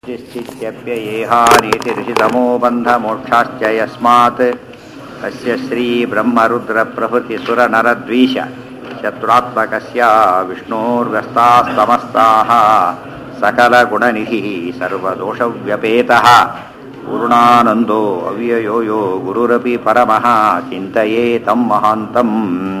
स्थित्यप्ययेहानीतिरिषितमो बन्धमोक्षाश्च यस्मात् अस्य श्रीब्रह्मरुद्रप्रभृतिसुरनरद्वीष शत्रुरात्मकस्य विष्णोर्व्यस्तास्तमस्ताः सकलगुणनिधिः सर्वदोषव्यपेतः पूर्णानन्दो अव्ययो यो गुरुरपि परमः चिन्तये तं महान्तम्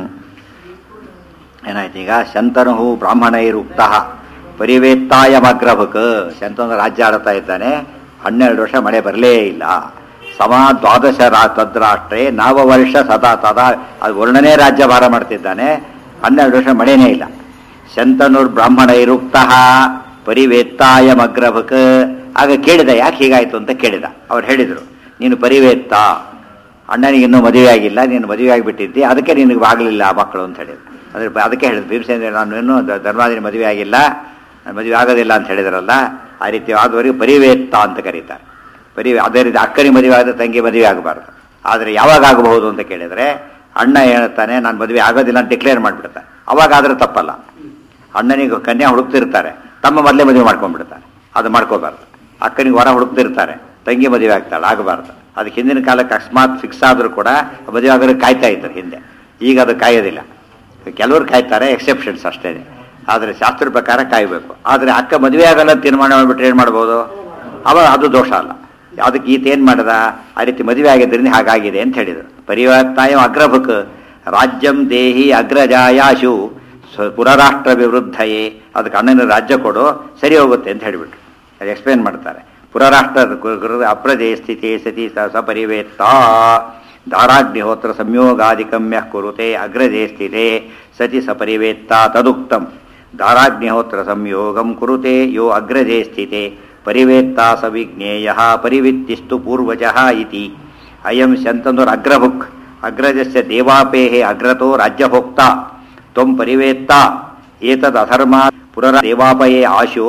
ಏನಾಯ್ತೀಗ ಶಂತನು ಬ್ರಾಹ್ಮಣೈರುಕ್ತಃ ಪರಿವೇತ್ತಾಯಮಗ್ರಭಕ್ ಶಂತನು ರಾಜ್ಯ ಆಡ್ತಾ ಇದ್ದಾನೆ. 12 ವರ್ಷ ಮಳೆ ಬರಲೇ ಇಲ್ಲ. ಸಮ ದ್ವಾದಶ ತದ್ರಾಷ್ಟ್ರೇ ನವವರ್ಷ ಸದಾ ತದಾ ಅದು ವರ್ಣನೇ ರಾಜ್ಯಭಾರ ಮಾಡ್ತಿದ್ದಾನೆ. 12 ವರ್ಷ ಮಳೆನೇ ಇಲ್ಲ. ಶಂತನುರ್ ಬ್ರಾಹ್ಮಣೈರುಕ್ತಃ ಪರಿವೇತ್ತಾಯಮಗ್ರಭಕ್ ಆಗ ಕೇಳಿದ, ಯಾಕೆ ಹೀಗಾಯ್ತು ಅಂತ ಕೇಳಿದ. ಅವ್ರು ಹೇಳಿದರು, ನೀನು ಪರಿವೇತ್ತ, ಅಣ್ಣನಿಗೆ ಇನ್ನೂ ಮದುವೆ ಆಗಿಲ್ಲ, ನೀನು ಮದುವೆ ಆಗಿಬಿಟ್ಟಿದ್ದಿ, ಅದಕ್ಕೆ ನಿನಗೆ ಆಗಲಿಲ್ಲ ಆ ಮಕ್ಕಳು ಅಂತ ಹೇಳಿದ್ರು. ಅದಕ್ಕೆ ಹೇಳಿದ್ರು ಭೀಮಸೇನ, ನಾನು ಇನ್ನೂ ಧರ್ಮಾದಿನ ಮದುವೆ ಆಗಿಲ್ಲ, ನಾನು ಮದುವೆ ಆಗೋದಿಲ್ಲ ಅಂತ ಹೇಳಿದ್ರಲ್ಲ, ಆ ರೀತಿ ಆದವರೆಗೂ ಪರಿವೇತ್ತ ಅಂತ ಕರೀತಾರೆ. ಅದೇ ರೀತಿ ಅಕ್ಕನಿಗೆ ಮದುವೆ ಆದ ತಂಗಿ ಮದುವೆ ಆಗಬಾರ್ದು. ಆದರೆ ಯಾವಾಗ ಆಗಬಹುದು ಅಂತ ಕೇಳಿದರೆ, ಅಣ್ಣ ಹೇಳ್ತಾನೆ ನಾನು ಮದುವೆ ಆಗೋದಿಲ್ಲ ಅಂತ ಡಿಕ್ಲೇರ್ ಮಾಡಿಬಿಡ್ತಾರೆ, ಅವಾಗ ಆದರೆ ತಪ್ಪಲ್ಲ. ಅಣ್ಣನಿಗೆ ಕನ್ಯಾ ಹುಡುಕ್ತಿರ್ತಾರೆ, ತಮ್ಮ ಮೊದಲೇ ಮದುವೆ ಮಾಡ್ಕೊಂಡ್ಬಿಡ್ತಾರೆ, ಅದು ಮಾಡ್ಕೋಬಾರ್ದು. ಅಕ್ಕನಿಗೆ ವರ ಹುಡುಕ್ತಿರ್ತಾರೆ, ತಂಗಿ ಮದುವೆ ಆಗ್ತಾಳೆ, ಆಗಬಾರ್ದು. ಅದಕ್ಕೆ ಹಿಂದಿನ ಕಾಲಕ್ಕೆ ಅಕಸ್ಮಾತ್ ಫಿಕ್ಸ್ ಆದರೂ ಕೂಡ ಮದುವೆ ಆಗೋರು ಕಾಯ್ತಾ ಇದ್ದಾರೆ ಹಿಂದೆ. ಈಗ ಅದು ಕಾಯೋದಿಲ್ಲ. ಕೆಲವರು ಕಾಯ್ತಾರೆ, ಎಕ್ಸೆಪ್ಷನ್ಸ್ ಅಷ್ಟೇ. ಆದರೆ ಶಾಸ್ತ್ರ ಪ್ರಕಾರ ಕಾಯಬೇಕು. ಆದರೆ ಅಕ್ಕ ಮದುವೆ ಆಗಲ್ಲ ತೀರ್ಮಾನ ಮಾಡಿಬಿಟ್ರೆ ಏನು ಮಾಡ್ಬೋದು? ಅವಾಗ ಅದು ದೋಷ ಅಲ್ಲ. ಅದಕ್ಕೆ ಈತ ಏನು ಮಾಡಿದ, ಆ ರೀತಿ ಮದುವೆ ಆಗಿದ್ದರಿಂದ ಹಾಗಾಗಿದೆ ಅಂತ ಹೇಳಿದರು. ಪರಿವರ್ತಾಯ ಅಗ್ರಭಕ್ ರಾಜ್ಯಂ ದೇಹಿ ಅಗ್ರಜಾಯಾಶು ಪುರರಾಷ್ಟ್ರ ವಿವೃದ್ಧಯೇ, ಅದಕ್ಕೆ ಅಣ್ಣನ ರಾಜ್ಯ ಕೊಡು, ಸರಿ ಹೋಗುತ್ತೆ ಅಂತ ಹೇಳಿಬಿಟ್ರು. ಅದು ಎಕ್ಸ್ಪ್ಲೇನ್ ಮಾಡ್ತಾರೆ. ಪುರರಾಷ್ಟ್ರ ಅಪ್ರಜಯ ಸ್ಥಿತಿ ಸತಿ ಸಪರಿವೇತ್ತ ಧಾರಾಗ್ನಿಹೋತ್ರ ಸಂಯೋಗಾದಿಕಮ್ಯ ಕುರುತೆ ಅಗ್ರಜೇ ಸ್ಥಿತೆ ಸತಿ ಸಪರಿವೇತ್ತ ತದುಕ್ತಂ. ಧಾರಾಗ್ನಿಹೋತ್ರ ಸಂಯೋಗಂ ಕುರುತೆ ಯೋ ಅಗ್ರಜೇ ಸ್ಥಿತೆ ಪರಿವೇತ್ತ ಸವಿಜ್ಞೇಯ ಪರಿವಿತ್ತಿಸ್ತು ಪೂರ್ವಜಃ ಇತಿ. ಅಯಂ ಶಂತನುರಗ್ರಭುಕ್ ಅಗ್ರಜಸ್ಯ ದೇವಾಪೇಃ ಅಗ್ರತೋ ರಾಜ್ಯಭೋಕ್ತ ತ್ವಂ ಪರಿವೇತ್ತ ಏತದಧರ್ಮಾತ್ ಪುನರ ದೇವಾಪಯೇ ಆಶೋ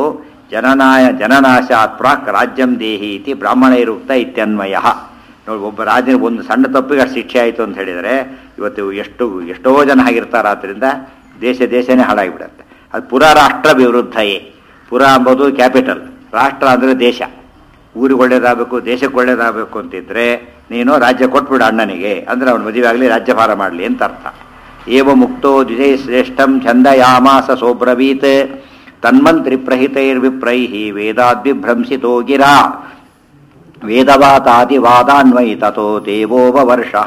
ಜನನಾಶಾತ್ ಪ್ರಾಕ್ ರಾಜ್ಯಂ ದೇಹಿ ಇತಿ ಬ್ರಾಹ್ಮಣೈರುಕ್ತ ಇತ್ಯನ್ವಯಃ. ನೋಡಿ, ಒಬ್ಬ ರಾಜನ ಒಂದು ಸಣ್ಣ ತಪ್ಪಿಗೆ ಶಿಕ್ಷೆ ಆಯಿತು ಅಂತ ಹೇಳಿದರೆ ಇವತ್ತು ಎಷ್ಟೋ ಜನ ಆಗಿರ್ತಾರೆ. ಆದ್ದರಿಂದ ದೇಶನೇ ಹಾಳಾಗಿಬಿಡುತ್ತೆ. ಅದು ಪುರರಾಷ್ಟ್ರ ವಿವೃದ್ಧಯೇ. ಪುರ ಅಂಬೋದು ಕ್ಯಾಪಿಟಲ್, ರಾಷ್ಟ್ರ ಅಂದರೆ ದೇಶ. ಊರಿಗೆ ಒಳ್ಳೇದಾಗಬೇಕು, ದೇಶಕ್ಕೆ ಒಳ್ಳೇದಾಗಬೇಕು ಅಂತಿದ್ರೆ ನೀನು ರಾಜ್ಯ ಕೊಟ್ಬಿಡು ಅಣ್ಣನಿಗೆ, ಅಂದರೆ ಅವನು ಮದುವೆ ಆಗಲಿ, ರಾಜ್ಯಭಾರ ಮಾಡಲಿ ಅಂತ ಅರ್ಥ. ಏವ ಮುಕ್ತೋ ದ್ವಿಜೈ ಶ್ರೇಷ್ಠಂ ಛಂದಯಾಮಾಸ ಸೋಬ್ರವೀತ್ ತನ್ಮಂತ್ರಿ ಪ್ರಹಿತೈರ್ವಿಪ್ರೈಹಿ ವೇದಾದ್ವಿಭ್ರಂಸಿತೋ ಗಿರಾ ವೇದವಾತಾದಿವಾದಾನ್ವೈ ತಥೋ ದೇವೋಪವರ್ಷಃ.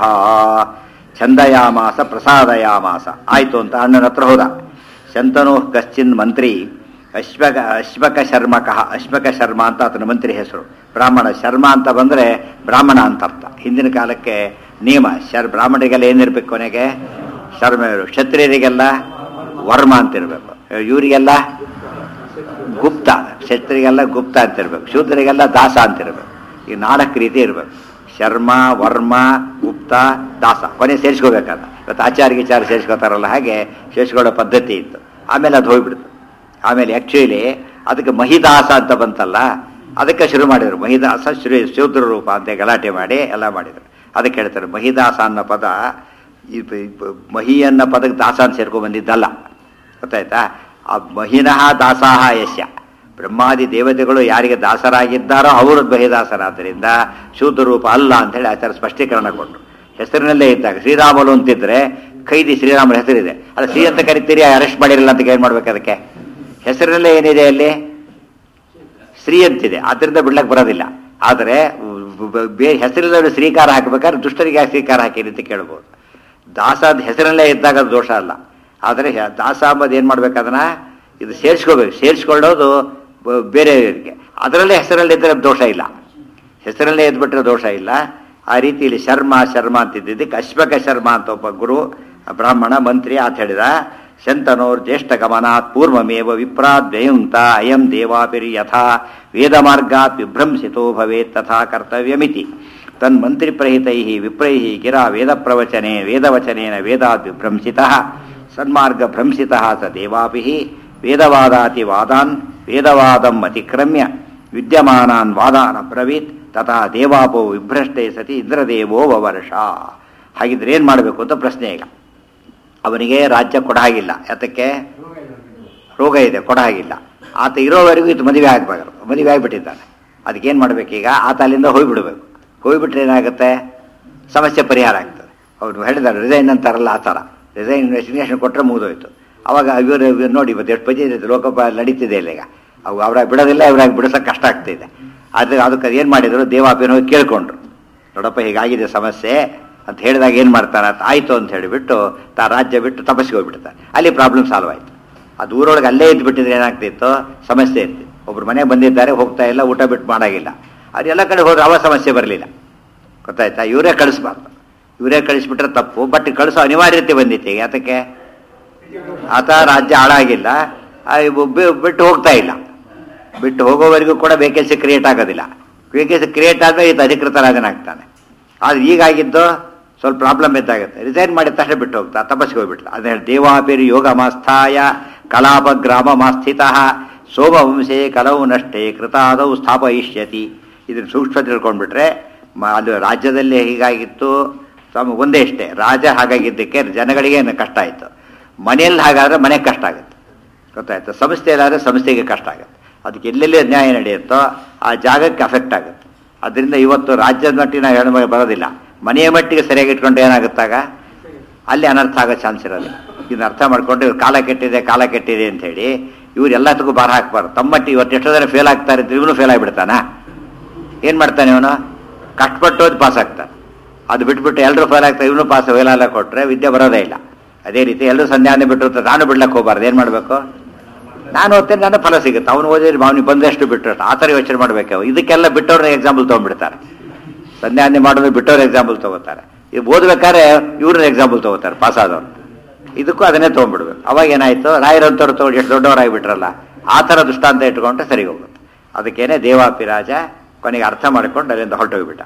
ಛಂದಯಾಮಾಸ ಪ್ರಸಾದಯಾಮಾಸ ಆಯಿತು ಅಂತ ಅಣ್ಣನ ಹತ್ರ ಹೋದ. ಶಂತನು ಕಶ್ಚಿನ್ ಮಂತ್ರಿ ಅಶ್ವಕ ಶರ್ಮಕಃ. ಅಶ್ವಕ ಶರ್ಮ ಅಂತ ಆತನ ಮಂತ್ರಿ ಹೆಸರು. ಬ್ರಾಹ್ಮಣ. ಶರ್ಮ ಅಂತ ಬಂದರೆ ಬ್ರಾಹ್ಮಣ ಅಂತ ಅರ್ಥ. ಹಿಂದಿನ ಕಾಲಕ್ಕೆ ನಿಯಮ, ಬ್ರಾಹ್ಮಣರಿಗೆಲ್ಲ ಏನಿರಬೇಕು, ಕೊನೆಗೆ ಶರ್ಮ ಇರು. ಕ್ಷತ್ರಿಯರಿಗೆಲ್ಲ ವರ್ಮ ಅಂತಿರಬೇಕು, ಇವರಿಗೆಲ್ಲ ಗುಪ್ತ. ಕ್ಷತ್ರಿಯರಿಗೆಲ್ಲ ಗುಪ್ತ ಅಂತಿರ್ಬೇಕು, ಶೂದ್ರರಿಗೆಲ್ಲ ದಾಸ ಅಂತಿರ್ಬೇಕು. ಈ 4 ರೀತಿ ಇರಬೇಕು: ಶರ್ಮ, ವರ್ಮ, ಗುಪ್ತ, ದಾಸ. ಕೊನೆ ಸೇರಿಸ್ಕೋಬೇಕಾದ. ಇವತ್ತು ಆಚಾರ ಸೇರಿಸ್ಕೋತಾರಲ್ಲ, ಹಾಗೆ ಸೇರಿಸ್ಕೊಳ್ಳೋ ಪದ್ಧತಿ ಇತ್ತು. ಆಮೇಲೆ ಅದು ಹೋಗ್ಬಿಡ್ತು. ಆಮೇಲೆ ಆ್ಯಕ್ಚುಲಿ ಅದಕ್ಕೆ ಮಹಿದಾಸ ಅಂತ ಬಂತಲ್ಲ, ಅದಕ್ಕೆ ಶುರು ಮಾಡಿದರು. ಮಹಿದಾಸ ಶೂದ್ರ ರೂಪ ಅಂತ ಗಲಾಟೆ ಮಾಡಿ ಎಲ್ಲ ಮಾಡಿದರು. ಅದಕ್ಕೆ ಹೇಳ್ತಾರೆ ಮಹಿದಾಸ ಅನ್ನೋ ಪದ, ಮಹಿ ಅನ್ನೋ ಪದಕ್ಕೆ ದಾಸ ಅಂತ ಸೇರ್ಕೊಂಡು ಬಂದಿದ್ದಲ್ಲ, ಗೊತ್ತಾಯ್ತಾ? ಆ ಮಹಿನಃ ದಾಸಾಹ ಯಶ್ಯ. ಬ್ರಹ್ಮಾದಿ ದೇವತೆಗಳು ಯಾರಿಗೆ ದಾಸರಾಗಿದ್ದಾರೋ ಅವರು ಬಹಿದಾಸರಾದ್ದರಿಂದ ಶೂದ್ರ ರೂಪ ಅಲ್ಲ ಅಂತೇಳಿ ಆಚಾರ ಸ್ಪಷ್ಟೀಕರಣ ಕೊಟ್ಟರು. ಹೆಸರಿನಲ್ಲೇ ಇದ್ದಾಗ ಶ್ರೀರಾಮಲು ಅಂತಿದ್ರೆ ಖೈದಿ, ಶ್ರೀರಾಮನ ಹೆಸರಿದೆ, ಅದು ಶ್ರೀ ಅಂತ ಕರಿತೀರಿ, ಅರೆಸ್ಟ್ ಮಾಡಿರಲ್ಲ ಅಂತ ಏನು ಮಾಡ್ಬೇಕು? ಅದಕ್ಕೆ ಹೆಸರಿನಲ್ಲೇ ಏನಿದೆ, ಅಲ್ಲಿ ಶ್ರೀ ಅಂತಿದೆ, ಆದ್ದರಿಂದ ಬಿಡ್ಲಕ್ಕೆ ಬರೋದಿಲ್ಲ. ಆದರೆ ಬೇರೆ ಹೆಸರಿನಲ್ಲಿ ಶ್ರೀಕಾರ ಹಾಕಬೇಕಾದ್ರೆ ದುಷ್ಟರಿಗೆ ಯಾಕೆ ಶ್ರೀಕಾರ ಹಾಕಿರಿ ಅಂತ ಕೇಳ್ಬೋದು. ದಾಸದ ಹೆಸರಿನಲ್ಲೇ ಇದ್ದಾಗ ಅದು ದೋಷ ಅಲ್ಲ. ಆದರೆ ದಾಸ ಅಂಬದು ಏನು ಮಾಡ್ಬೇಕು, ಅದನ್ನ ಇದು ಸೇರಿಸ್ಕೋಬೇಕು. ಸೇರಿಸ್ಕೊಳ್ಳೋದು ಬೇರೆಯವರಿಗೆ. ಅದರಲ್ಲೇ ಹೆಸರಲ್ಲಿದ್ದರೆ ದೋಷ ಇಲ್ಲ, ಹೆಸರಲ್ಲೇ ಎದ್ಬಿಟ್ರೆ ದೋಷ ಇಲ್ಲ. ಆ ರೀತಿಯಲ್ಲಿ ಶರ್ಮ ಅಂತಿದ್ದಕ್ಕೆ ಅಶ್ವಕ ಶರ್ಮ ಅಂತ ಒಬ್ಬ ಗುರು ಬ್ರಾಹ್ಮಣ ಮಂತ್ರಿ ಅಂತ ಹೇಳಿದ. ಶಂತನೋರ್ ಜ್ಯೇಷ್ಠ ಗಮನಾತ್ ಪೂರ್ವಮೇವ ವಿಪ್ರಾದ್ವಯುಂತ ಅಯಂ ದೇವಾಪಿರಿ ಯಥಾ ವೇದ ಮಾರ್ಗಾತ್ ವಿಭ್ರಂಸಿತೋ ಭವೇತ್ ತಥಾ ಕರ್ತವ್ಯಮಿತಿ ತನ್ಮಂತ್ರಿ ಪ್ರಹಿತೈ ವಿಪ್ರೈ ಗಿರಾ ವೇದವಚನೇನ ವೇದಾದ್ ವಿಭ್ರಂಸಿತಃ ಸನ್ಮಾರ್ಗ ಭ್ರಂಸಿತಃ ಸ ದೇವಾಪಿ ವೇದವಾದಾತಿವಾದಾನ್ ವೇದವಾದಂ ಅತಿಕ್ರಮ್ಯ ವಿದ್ಯಮಾನಾನ್ ವಾದಾನ್ ಅಬ್ರವೀತ್ ತಥಾ ದೇವಾಪೋ ವಿಭ್ರಷ್ಟೇ ಸತಿ ಇಂದ್ರದೇವೋ ವವರ್ಷ. ಹಾಗಿದ್ರೆ ಏನು ಮಾಡಬೇಕು ಅಂತ ಪ್ರಶ್ನೆ. ಈಗ ಅವನಿಗೆ ರಾಜ್ಯ ಕೊಡ ಹಾಗಿಲ್ಲ, ಯಾತಕ್ಕೆ? ರೋಗ ಇದೆ, ಕೊಡ ಹಾಗಿಲ್ಲ. ಆತ ಇರೋವರೆಗೂ ಇದು ಮದುವೆ ಆಗಬಾರ್ದು. ಮದುವೆ ಆಗಿಬಿಟ್ಟಿದ್ದಾನೆ. ಅದಕ್ಕೇನು ಮಾಡಬೇಕೀಗ, ಆತ ಅಲ್ಲಿಂದ ಹೋಗಿಬಿಡ್ಬೇಕು. ಹೋಗಿಬಿಟ್ರೆ ಏನಾಗುತ್ತೆ, ಸಮಸ್ಯೆ ಪರಿಹಾರ ಆಗ್ತದೆ. ಅವ್ರು ಹೇಳಿದ್ದಾರೆ ರಿಸೈನ್ ಅಂತಾರಲ್ಲ, ಆ ಥರ ರೆಸಿಗ್ನೇಷನ್ ಕೊಟ್ಟರೆ ಮುಗಿದೋಯ್ತು. ಅವಾಗ ಇವರು ನೋಡಿ ಇವತ್ತು ಎಷ್ಟು ಬಜೆ ಲೋಕಪ ನಡೀತಿದೆ ಇಲ್ಲ. ಈಗ ಅವು ಅವ್ರಾಗ ಬಿಡೋದಿಲ್ಲ, ಇವ್ರಾಗ ಬಿಡಿಸೋಕೆ ಕಷ್ಟ ಆಗ್ತಿದೆ. ಅದಕ್ಕೆ ಏನು ಮಾಡಿದರು, ದೇವಾಪಿನ ಹೋಗಿ ಕೇಳ್ಕೊಂಡ್ರು, ನೋಡಪ್ಪ ಹೀಗಾಗಿದೆ ಸಮಸ್ಯೆ ಅಂತ ಹೇಳಿದಾಗ ಏನು ಮಾಡ್ತಾನೆ, ಆಯಿತು ಅಂತ ಹೇಳಿಬಿಟ್ಟು ರಾಜ್ಯ ಬಿಟ್ಟು ತಪಸ್ಸಿಗೆ ಹೋಗ್ಬಿಡ್ತಾರೆ. ಅಲ್ಲಿ ಪ್ರಾಬ್ಲಮ್ ಸಾಲ್ವ್ ಆಯಿತು. ಅದು ಊರೊಳಗೆ ಅಲ್ಲೇ ಇದ್ದು ಬಿಟ್ಟಿದ್ರೆ ಏನಾಗ್ತಿತ್ತು, ಸಮಸ್ಯೆ ಇರ್ತಿತ್ತು. ಒಬ್ರು ಮನೆ ಬಂದಿದ್ದಾರೆ, ಹೋಗ್ತಾ ಇಲ್ಲ, ಊಟ ಬಿಟ್ಟು ಮಾಡಾಗಿಲ್ಲ. ಅದು ಎಲ್ಲ ಕಡೆ ಹೋದ್ರೆ ಅವ ಸಮಸ್ಯೆ ಬರಲಿಲ್ಲ. ಗೊತ್ತಾಯ್ತಾ, ಇವರೇ ಕಳಿಸ್ಬಾರ್ದು. ಇವರೇ ಕಳಿಸ್ಬಿಟ್ರೆ ತಪ್ಪು, ಬಟ್ ಕಳಿಸೋ ಅನಿವಾರ್ಯತೆ ಬಂದಿತ್ತು. ಈಗ ಅದಕ್ಕೆ ಆತ ರಾಜ್ಯ ಹಾಳಾಗಿಲ್ಲ, ಬಿಟ್ಟು ಹೋಗ್ತಾ ಇಲ್ಲ. ಬಿಟ್ಟು ಹೋಗೋವರೆಗೂ ಕೂಡ ವೇಕೆನ್ಸಿ ಕ್ರಿಯೇಟ್ ಆಗೋದಿಲ್ಲ. ವೇಕೆನ್ಸಿ ಕ್ರಿಯೇಟ್ ಆದಮೇಲೆ ಇದು ಅಧಿಕೃತ ರಾಜನಾಗ್ತಾನೆ. ಆದರೆ ಈಗಾಗಿದ್ದು ಸ್ವಲ್ಪ ಪ್ರಾಬ್ಲಮ್ ಇದ್ದಾಗುತ್ತೆ. ರಿಸೈನ್ ಮಾಡಿದ ತಕ್ಷಣ ಬಿಟ್ಟು ಹೋಗ್ತಾ ತಪಸ್ಸಿಗೆ ಹೋಗ್ಬಿಟ್ಲ. ಅದೇ ದೇವಾಪಿರಿ ಯೋಗ ಮಾಸ್ಥಾಯ ಕಲಾಪ ಗ್ರಾಮ ಮಾಸ್ಥಿತ ಸೋಮವಂಶೇ ಕಲವು ನಷ್ಟೇ ಕೃತಾದವು ಸ್ಥಾಪಯಿಷ್ಯತಿ. ಇದನ್ನು ಸೂಕ್ಷ್ಮ ತಿಳ್ಕೊಂಡ್ಬಿಟ್ರೆ ಅದು ರಾಜ್ಯದಲ್ಲಿ ಹೀಗಾಗಿತ್ತು, ಒಂದೇ ಇಷ್ಟೇ ರಾಜ ಹಾಗಾಗಿದ್ದಕ್ಕೆ ಜನಗಳಿಗೆ ಕಷ್ಟ ಆಯಿತು. ಮನೆಯಲ್ಲಿ ಹಾಗಾದರೆ ಮನೆಗೆ ಕಷ್ಟ ಆಗುತ್ತೆ. ಗೊತ್ತಾಯ್ತು, ಸಂಸ್ಥೆಯಲ್ಲಾದರೆ ಸಂಸ್ಥೆಗೆ ಕಷ್ಟ ಆಗುತ್ತೆ. ಅದಕ್ಕೆ ಎಲ್ಲೆಲ್ಲಿ ನ್ಯಾಯ ನಡೆಯುತ್ತೋ ಆ ಜಾಗಕ್ಕೆ ಅಫೆಕ್ಟ್ ಆಗುತ್ತೆ. ಅದರಿಂದ ಇವತ್ತು ರಾಜ್ಯದ ಮಟ್ಟಿಗೆ ನಾವು ಹೇಳ ಬರೋದಿಲ್ಲ, ಮನೆಯ ಮಟ್ಟಿಗೆ ಸರಿಯಾಗಿ ಇಟ್ಕೊಂಡ್ರೆ ಏನಾಗುತ್ತಾಗ ಅಲ್ಲಿ ಅನರ್ಥ ಆಗೋ ಚಾನ್ಸ್ ಇರೋದಿಲ್ಲ. ಇದನ್ನ ಅರ್ಥ ಮಾಡ್ಕೊಂಡು ಇವ್ರು ಕಾಲ ಕೆಟ್ಟಿದೆ ಅಂತ ಹೇಳಿ ಇವ್ರು ಎಲ್ಲದಕ್ಕೂ ಭಾರ ಹಾಕ್ಬಾರ್ದು. ತಮ್ಮ ಮಟ್ಟಿಗೆ ಇವತ್ತು ಎಷ್ಟೋ ಜನ ಫೇಲ್ ಆಗ್ತಾರೆ, ಇವನು ಫೇಲ್ ಆಗಿಬಿಡ್ತಾನ. ಏನು ಮಾಡ್ತಾನೆ ಇವನು, ಕಷ್ಟಪಟ್ಟು ಓದಿ ಪಾಸ್ ಆಗ್ತಾನೆ. ಅದು ಬಿಟ್ಬಿಟ್ಟು ಎಲ್ಲರೂ ಫೇಲ್ ಆಗ್ತಾರೆ, ಇವನು ಪಾಸ್ ಫೇಲ್ ಕೊಟ್ಟರೆ ವಿದ್ಯೆ ಬರೋದೇ ಇಲ್ಲ. ಅದೇ ರೀತಿ ಎಲ್ಲರೂ ಸಂಧ್ಯಾನೆ ಬಿಟ್ಟು ನಾನು ಬಿಡ್ಲಕ್ಕೆ ಹೋಗ್ಬಾರ್ದು. ಏನು ಮಾಡಬೇಕು, ನಾನು ಓದ್ತೇನೆ, ನನ್ನ ಫಲ ಸಿಗುತ್ತೆ. ಅವನು ಓದಿದ್ರೆ ಅವನಿಗೆ ಬಂದಷ್ಟು ಬಿಟ್ಟರು ಆ ಥರ ಯೋಚನೆ ಮಾಡಬೇಕು. ಇದಕ್ಕೆಲ್ಲ ಬಿಟ್ಟವ್ರನ್ನ ಎಕ್ಸಾಂಪಲ್ ತೊಗೊಂಡ್ಬಿಡ್ತಾರೆ. ಸಂಧ್ಯಾನೆ ಮಾಡೋದು ಬಿಟ್ಟವ್ರ ಎಕ್ಸಾಂಪಲ್ ತೊಗೋತಾರೆ. ಇದು ಓದ್ಬೇಕಾದ್ರೆ ಇವ್ರನ್ನ ಎಕ್ಸಾಂಪಲ್ ತೊಗೋತಾರೆ ಪಾಸ್ ಆದವ್ರು. ಇದಕ್ಕೂ ಅದನ್ನೇ ತೊಗೊಂಡ್ಬಿಡ್ಬೇಕು. ಅವಾಗ ಏನಾಯಿತು, ರಾಯರಂತವ್ರು ತೊಗೊಂಡು ಎಷ್ಟು ದೊಡ್ಡವರಾಗಿಬಿಟ್ರಲ್ಲ, ಆ ಥರ ದೃಷ್ಟಾಂತ ಇಟ್ಕೊಂಡ್ರೆ ಸರಿ ಹೋಗುತ್ತೆ. ಅದಕ್ಕೇನೆ ದೇವಾಪಿರಾಜ ಕೊನೆಗೆ ಅರ್ಥ ಮಾಡಿಕೊಂಡು ಅಲ್ಲಿಂದ ಹೊರಟೋಗ್ಬಿಟ್ಟ.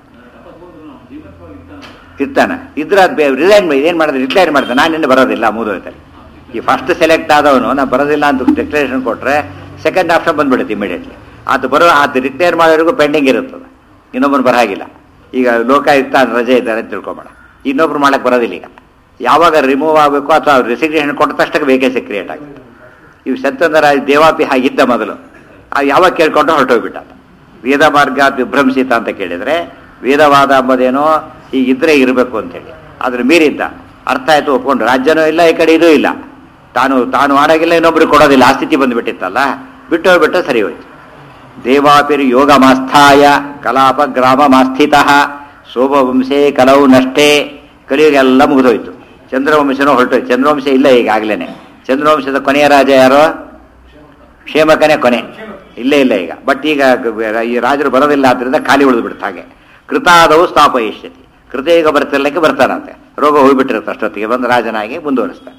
ಇರ್ತಾನೆ ಇದ್ರೆ ಅದು ರಿಸೈನ್ ಏನು ಮಾಡಿದ್ರೆ ರಿಟೈರ್ ಮಾಡ್ತಾನೆ. ನಾನು ಇನ್ನು ಬರೋದಿಲ್ಲ, ಮುಗಿದೋಯ್ತಾರೆ. ಈ ಫಸ್ಟ್ ಸೆಲೆಕ್ಟ್ ಆದವನು ನಾನು ಬರೋದಿಲ್ಲ ಅಂತ ಡಿಕ್ಲರೇಷನ್ ಕೊಟ್ಟರೆ ಸೆಕೆಂಡ್ ಆಪ್ಷನ್ ಬಂದ್ಬಿಡುತ್ತೆ ಇಮಿಡಿಯೇಟ್ಲಿ. ಅದು ರಿಟೈರ್ ಮಾಡೋರಿಗೂ ಪೆಂಡಿಂಗ್ ಇರುತ್ತದೆ, ಇನ್ನೊಬ್ಬರು ಬರಾಗಿಲ್ಲ. ಈಗ ಲೋಕಾಯುಕ್ತ ರಜೆ ಇದ್ದಾರೆ ಅಂತ ತಿಳ್ಕೊಬೇಡ, ಇನ್ನೊಬ್ರು ಮಾಡಕ್ಕೆ ಬರೋದಿಲ್ಲ. ಈಗ ಯಾವಾಗ ರಿಮೂವ್ ಆಗಬೇಕು ಅಥವಾ ರೆಸಿಗ್ನೇಷನ್ ಕೊಟ್ಟ ತಕ್ಷಣ ವೇಕೆನ್ಸಿ ಕ್ರಿಯೇಟ್ ಆಗುತ್ತೆ. ಇವು ಸತ್ಯಂದ್ರ ದೇವಾಪಿ ಹಾಗಿದ್ದ ಮೊದಲು ಯಾವಾಗ ಕೇಳ್ಕೊಂಡು ಹೊರಟೋಗ್ಬಿಟ್ಟ. ವೇದ ಮಾರ್ಗ ವಿಭ್ರಂಸಿತ ಅಂತ ಕೇಳಿದರೆ ವೇದವಾದ ಅಂಬೋದೇನೋ ಹೀಗಿದ್ರೆ ಇರಬೇಕು ಅಂತೇಳಿ ಅದ್ರ ಮೀರಿದ್ದ. ಅರ್ಥ ಆಯಿತು, ಒಪ್ಕೊಂಡು ರಾಜ್ಯನೂ ಇಲ್ಲ, ಈ ಕಡೆ ಇದೂ ಇಲ್ಲ, ತಾನು ಆಡಾಗಿಲ್ಲ, ಇನ್ನೊಬ್ರಿಗೆ ಕೊಡೋದಿಲ್ಲ, ಆ ಸ್ಥಿತಿ ಬಂದುಬಿಟ್ಟಿತ್ತಲ್ಲ, ಬಿಟ್ಟು ಹೋಗ್ಬಿಟ್ಟು ಸರಿ ಹೋಯ್ತು. ದೇವಾಪಿರ್ ಯೋಗ ಮಾಸ್ಥಾಯ ಕಲಾಪ ಗ್ರಾಮ ಮಾಸ್ಥಿತ ಸೋಮವಂಶೇ ಕಲವು ನಷ್ಟೇ. ಕಲಿಯುಗೆಲ್ಲ ಮುಗಿದೋಯ್ತು. ಚಂದ್ರವಂಶನೂ ಹೊರಟೋಯ್ತು. ಚಂದ್ರವಂಶ ಇಲ್ಲ ಈಗಾಗಲೇ. ಚಂದ್ರವಂಶದ ಕೊನೆಯ ರಾಜ ಯಾರೋ, ಕ್ಷೇಮಕನೇ ಕೊನೆ, ಇಲ್ಲೇ ಇಲ್ಲ ಈಗ. ಬಟ್ ಈಗ ಈ ರಾಜರು ಬರೋದಿಲ್ಲ, ಆದ್ದರಿಂದ ಖಾಲಿ ಉಳಿದು ಬಿಡುತ್ತೆ. ಹಾಗೆ ಕೃತಾದವು ಸ್ಥಾಪಯಿಷ್ಯತಿ, ಕೃತ ಈಗ ಬರ್ತಿರ್ಲಿಕ್ಕೆ ಬರ್ತಾರಂತೆ. ರೋಗ ಹೋಗ್ಬಿಟ್ಟಿರುತ್ತೆ, ಅಷ್ಟೊತ್ತಿಗೆ ಬಂದು ರಾಜನಾಗಿ ಮುಂದುವರಿಸ್ತಾನೆ.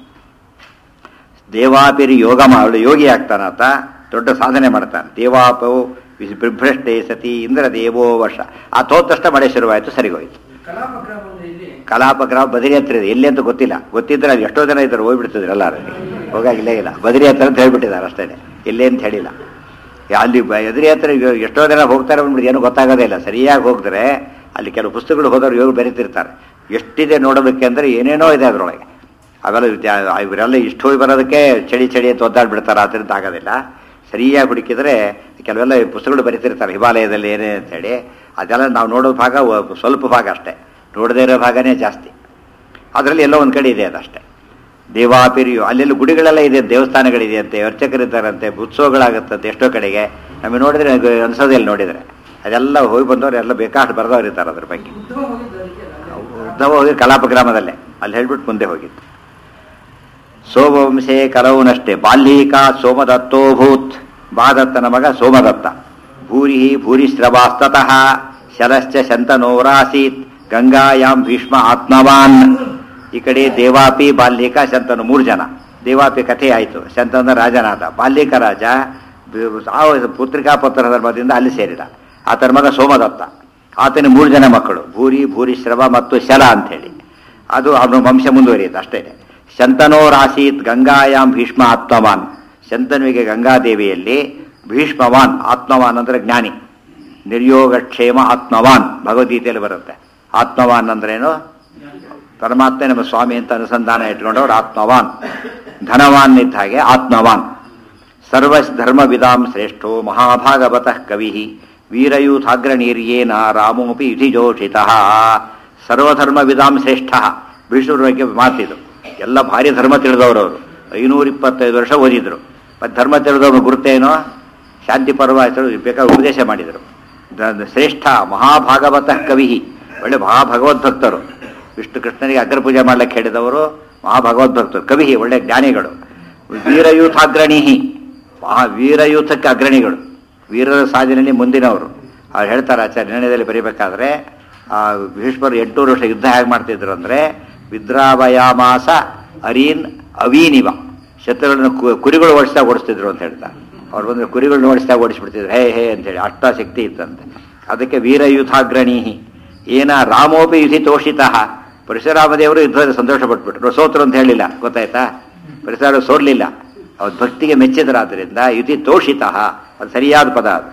ದೇವಾಪಿರಿ ಯೋಗ ಮಾಡು, ಯೋಗಿ ಆಗ್ತಾನಾತ, ದೊಡ್ಡ ಸಾಧನೆ ಮಾಡ್ತಾನೆ. ದೇವಾಪವು ಬಿಭ್ರಷ್ಟೇ ಸತಿ ಇಂದ್ರ ದೇವೋ ವರ್ಷ. ಆ ತೋತಷ್ಟ ಮಳೆ ಶುರುವಾಯಿತು, ಸರಿಗೋಯ್ತು. ಕಲಾಪ ಗ್ರಾಮ ಬದರಿ ಹತ್ರ ಇದೆ, ಎಲ್ಲಿ ಅಂತ ಗೊತ್ತಿದ್ರೆ ಅಲ್ಲಿ ಎಷ್ಟೋ ಜನ ಇದ್ದಾರೆ, ಹೋಗ್ಬಿಡ್ತಿದ್ರು ಎಲ್ಲರೂ. ಹೋಗಾಗಿಲ್ಲೇ ಇಲ್ಲ, ಬದರಿ ಹತ್ರ ಅಂತ ಹೇಳ್ಬಿಟ್ಟಿದ್ದಾರೆ ಅಷ್ಟೇ, ಎಲ್ಲೇ ಅಂತ ಹೇಳಿಲ್ಲ. ಅಲ್ಲಿ ಎದುರಿ ಹತ್ರ ಎಷ್ಟೋ ಜನ ಹೋಗ್ತಾರೆ ಬಂದ್ಬಿಟ್ಟು ಏನೂ ಗೊತ್ತಾಗೋದೇ ಇಲ್ಲ. ಸರಿಯಾಗಿ ಹೋಗಿದ್ರೆ ಅಲ್ಲಿ ಕೆಲವು ಪುಸ್ತಕಗಳು ಹೋದವ್ರು ಯೋಗ ಬೆರೀತಿರ್ತಾರೆ. ಎಷ್ಟಿದೆ ನೋಡೋದಕ್ಕೆ ಅಂದರೆ ಏನೇನೋ ಇದೆ ಅದರೊಳಗೆ. ಅವೆಲ್ಲ ಇವರೆಲ್ಲ ಇಷ್ಟು ಹೋಗಿ ಬರೋದಕ್ಕೆ ಚಳಿ ಅಂತ ಒದ್ದಾಡ್ಬಿಡ್ತಾರೆ, ಅದರಿಂದ ಆಗೋದಿಲ್ಲ. ಸರಿಯಾಗಿ ಹುಡುಕಿದ್ರೆ ಕೆಲವೆಲ್ಲ ಪುಸ್ತಕಗಳು ಬರೀತಿರ್ತಾರೆ ಹಿಮಾಲಯದಲ್ಲಿ ಏನೇ ಅಂತೇಳಿ. ಅದೆಲ್ಲ ನಾವು ನೋಡೋ ಭಾಗ ಸ್ವಲ್ಪ ಭಾಗ ಅಷ್ಟೇ, ನೋಡದೇ ಇರೋ ಭಾಗನೇ ಜಾಸ್ತಿ. ಅದರಲ್ಲಿ ಎಲ್ಲೋ ಒಂದು ಕಡೆ ಇದೆ ಅದಷ್ಟೇ. ದೇವಾಪಿರಿಯು ಅಲ್ಲೆಲ್ಲ ಗುಡಿಗಳೆಲ್ಲ ಇದೆ, ದೇವಸ್ಥಾನಗಳಿದೆಯಂತೆ, ಅರ್ಚಕರಿದ್ದಾರಂತೆ, ಉತ್ಸವಗಳಾಗುತ್ತಂತೆ ಎಷ್ಟೋ ಕಡೆಗೆ. ನಮಗೆ ನೋಡಿದ್ರೆ ಅನ್ಸೋದಿಲ್ಲ, ನೋಡಿದರೆ ಅದೆಲ್ಲ ಹೋಗಿ ಬಂದವರು ಎಲ್ಲ ಬೇಕಾಷ್ಟು ಬರೆದವ್ರು ಇರ್ತಾರೆ ಅದ್ರ ಬಗ್ಗೆ. ಉದ್ಧವ ಹೋಗಿ ಕಲಾಪ ಗ್ರಾಮದಲ್ಲೇ ಅಲ್ಲಿ ಹೇಳ್ಬಿಟ್ಟು ಮುಂದೆ ಹೋಗಿತ್ತು. ಸೋಮವಂಶೇ ಕಲವುನಷ್ಟೇ ಬಾಲ್ಯೀಕಾ ಸೋಮದತ್ತೋಭೂತ್. ಬಾದತ್ತನ ಮಗ ಸೋಮದತ್ತ. ಭೂರಿಶ್ರವಾಸ್ತತಃ ಶಲಶ್ಚ ಶಂತನೋರಾಸೀತ್ ಗಂಗಾಯಾಂ ಭೀಷ್ಮ ಆತ್ಮವಾನ್. ಈ ಕಡೆ ದೇವಾಪಿ ಬಾಲ್ಯೀಕ ಶಂತನು 3 ಜನ. ದೇವಾಪಿ ಕಥೆ ಆಯಿತು, ಶಂತನ ರಾಜನಾದ. ಬಾಲ್ಯೀಕ ರಾಜ ಪುತ್ರಿಕಾ ಪುತ್ರ ಧರ್ಮದಿಂದ ಅಲ್ಲಿ ಸೇರಿದ. ಆತನ ಮಗ ಸೋಮದತ್ತ, ಆತನ 3 ಜನ ಮಕ್ಕಳು, ಭೂರಿಶ್ರವ ಮತ್ತು ಶಲ ಅಂಥೇಳಿ. ಅದು ಅವನ ವಂಶ ಮುಂದುವರಿಯುತ್ತೆ ಅಷ್ಟೇ. ಶಂತನೋರಾಸೀತ್ ಗಂಗಾಯಾಂ ಭೀಷ್ಮ ಆತ್ಮವಾನ್. ಶಂತನುವಿಗೆ ಗಂಗಾದೇವಿಯಲ್ಲಿ ಭೀಷ್ಮವಾನ್, ಆತ್ಮವಾನ್ ಅಂದರೆ ಜ್ಞಾನಿ. ನಿರ್ಯೋಗಕ್ಷೇಮ ಆತ್ಮವಾನ್ ಭಗವದ್ಗೀತೆಯಲ್ಲಿ ಬರುತ್ತೆ. ಆತ್ಮವಾನ್ ಅಂದ್ರೇನು, ಪರಮಾತ್ಮ ನಮ್ಮ ಸ್ವಾಮಿ ಅಂತ ಅನುಸಂಧಾನ ಇಟ್ಕೊಂಡವ್ರು ಆತ್ಮವಾನ್. ಧನವಾನ್ ಇದ್ದ ಹಾಗೆ ಆತ್ಮವಾನ್. ಸರ್ವಧರ್ಮವಿದಾಂ ಶ್ರೇಷ್ಠೋ ಮಹಾಭಾಗವತಃ ಕವಿ ವೀರಯೂಥಾಗ್ರಣೀರ್ಯೇನ ರಾಮೋಪಿ ಯುಧಿಜೋಷಿತಃ ಸರ್ವಧರ್ಮ ವಿಧಾಂ ಶ್ರೇಷ್ಠ. ಭೀಷ್ಮರ ಬಗ್ಗೆ ಮಾತಿದು. ಎಲ್ಲ ಭಾರಿ ಧರ್ಮ ತಿಳಿದವರು ಅವರು. 525 ವರ್ಷ ಓದಿದ್ರು. ಮತ್ತು ಧರ್ಮ ತಿಳಿದವ್ರ ಗುರುತೇನೋ ಶಾಂತಿ ಪರ್ವ ಹೆಸರು ಬೇಕಾದ್ರೆ ಉಪದೇಶ ಮಾಡಿದರು. ಶ್ರೇಷ್ಠ ಮಹಾಭಾಗವತ ಕವಿ, ಒಳ್ಳೆ ಮಹಾಭಗವದ್ಭಕ್ತರು. ವಿಷ್ಣು ಕೃಷ್ಣನಿಗೆ ಅಗ್ರಪೂಜೆ ಮಾಡ್ಲಿಕ್ಕೆ ಹೇಳಿದವರು ಮಹಾಭಗವದ್ಭಕ್ತರು, ಕವಿ, ಒಳ್ಳೆ ಜ್ಞಾನಿಗಳು. ವೀರಯೂಥಾಗ್ರಣಿ, ವೀರಯೂಥಕ್ಕೆ ಅಗ್ರಣಿಗಳು, ವೀರರ ಸಾಧನೆಯಲ್ಲಿ ಮುಂದಿನವರು. ಅವ್ರು ಹೇಳ್ತಾರೆ ಆಚಾರ್ಯ ನಿರ್ಣಯದಲ್ಲಿ ಬರೀಬೇಕಾದ್ರೆ ಭೀಷ್ಮರು 800 ವರ್ಷ ಯುದ್ಧ ಹೇಗೆ ಮಾಡ್ತಿದ್ರು ಅಂದರೆ ವಿದ್ರಾವಯಾಮಾಸ ಅರೀನ್ ಅವೀನಿವ, ಶತ್ರುಗಳನ್ನು ಕುರಿಗಳು ಓಡಿಸ್ತಿದ್ರು ಅಂತ ಹೇಳ್ತಾರೆ. ಅವ್ರು ಬಂದರೆ ಕುರಿಗಳನ್ನ ಓಡಿಸ್ಬಿಡ್ತಿದ್ರು, ಹೇ ಹೇ ಅಂತೇಳಿ, ಅಷ್ಟ ಶಕ್ತಿ ಇತ್ತಂತೆ. ಅದಕ್ಕೆ ವೀರಯೂಥಾಗ್ರಣಿ. ಏನ ರಾಮೋಪಿ ಯುಧಿ ತೋಷಿತಃ, ಪರಶುರಾಮದೇವರು ಯುದ್ಧದಲ್ಲಿ ಸಂತೋಷ ಪಟ್ಬಿಟ್ರು. ಸೋತರು ಅಂತ ಹೇಳಿಲ್ಲ, ಗೊತ್ತಾಯ್ತಾ? ಪರಶುರಾಮ ಸೋರ್ಲಿಲ್ಲ, ಅವ್ರ ಭಕ್ತಿಗೆ ಮೆಚ್ಚಿದರಾದ್ರಿಂದ ಯುಧಿ ತೋಷಿತಃ, ಅದು ಸರಿಯಾದ ಪದ. ಅದು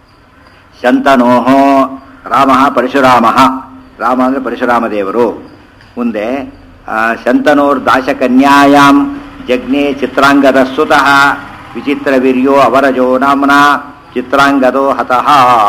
ಶಂತನೋಹೋ ರಾಮ ಪರಶುರಾಮ, ರಾಮ ಅಂದರೆ ಪರಶುರಾಮದೇವರು. ಮುಂದೆ ಶಂತನೋರ್ ದಾಶಕನ್ಯಾಯಾಂ ಜಗ್ನೇ ಚಿತ್ರಾಂಗದ ಸುತಃ ವಿಚಿತ್ರ ವೀರ್ಯೋ ಅವರಜೋ ನಾಮ್ನ ಚಿತ್ರಾಂಗದೋ ಹತಃ.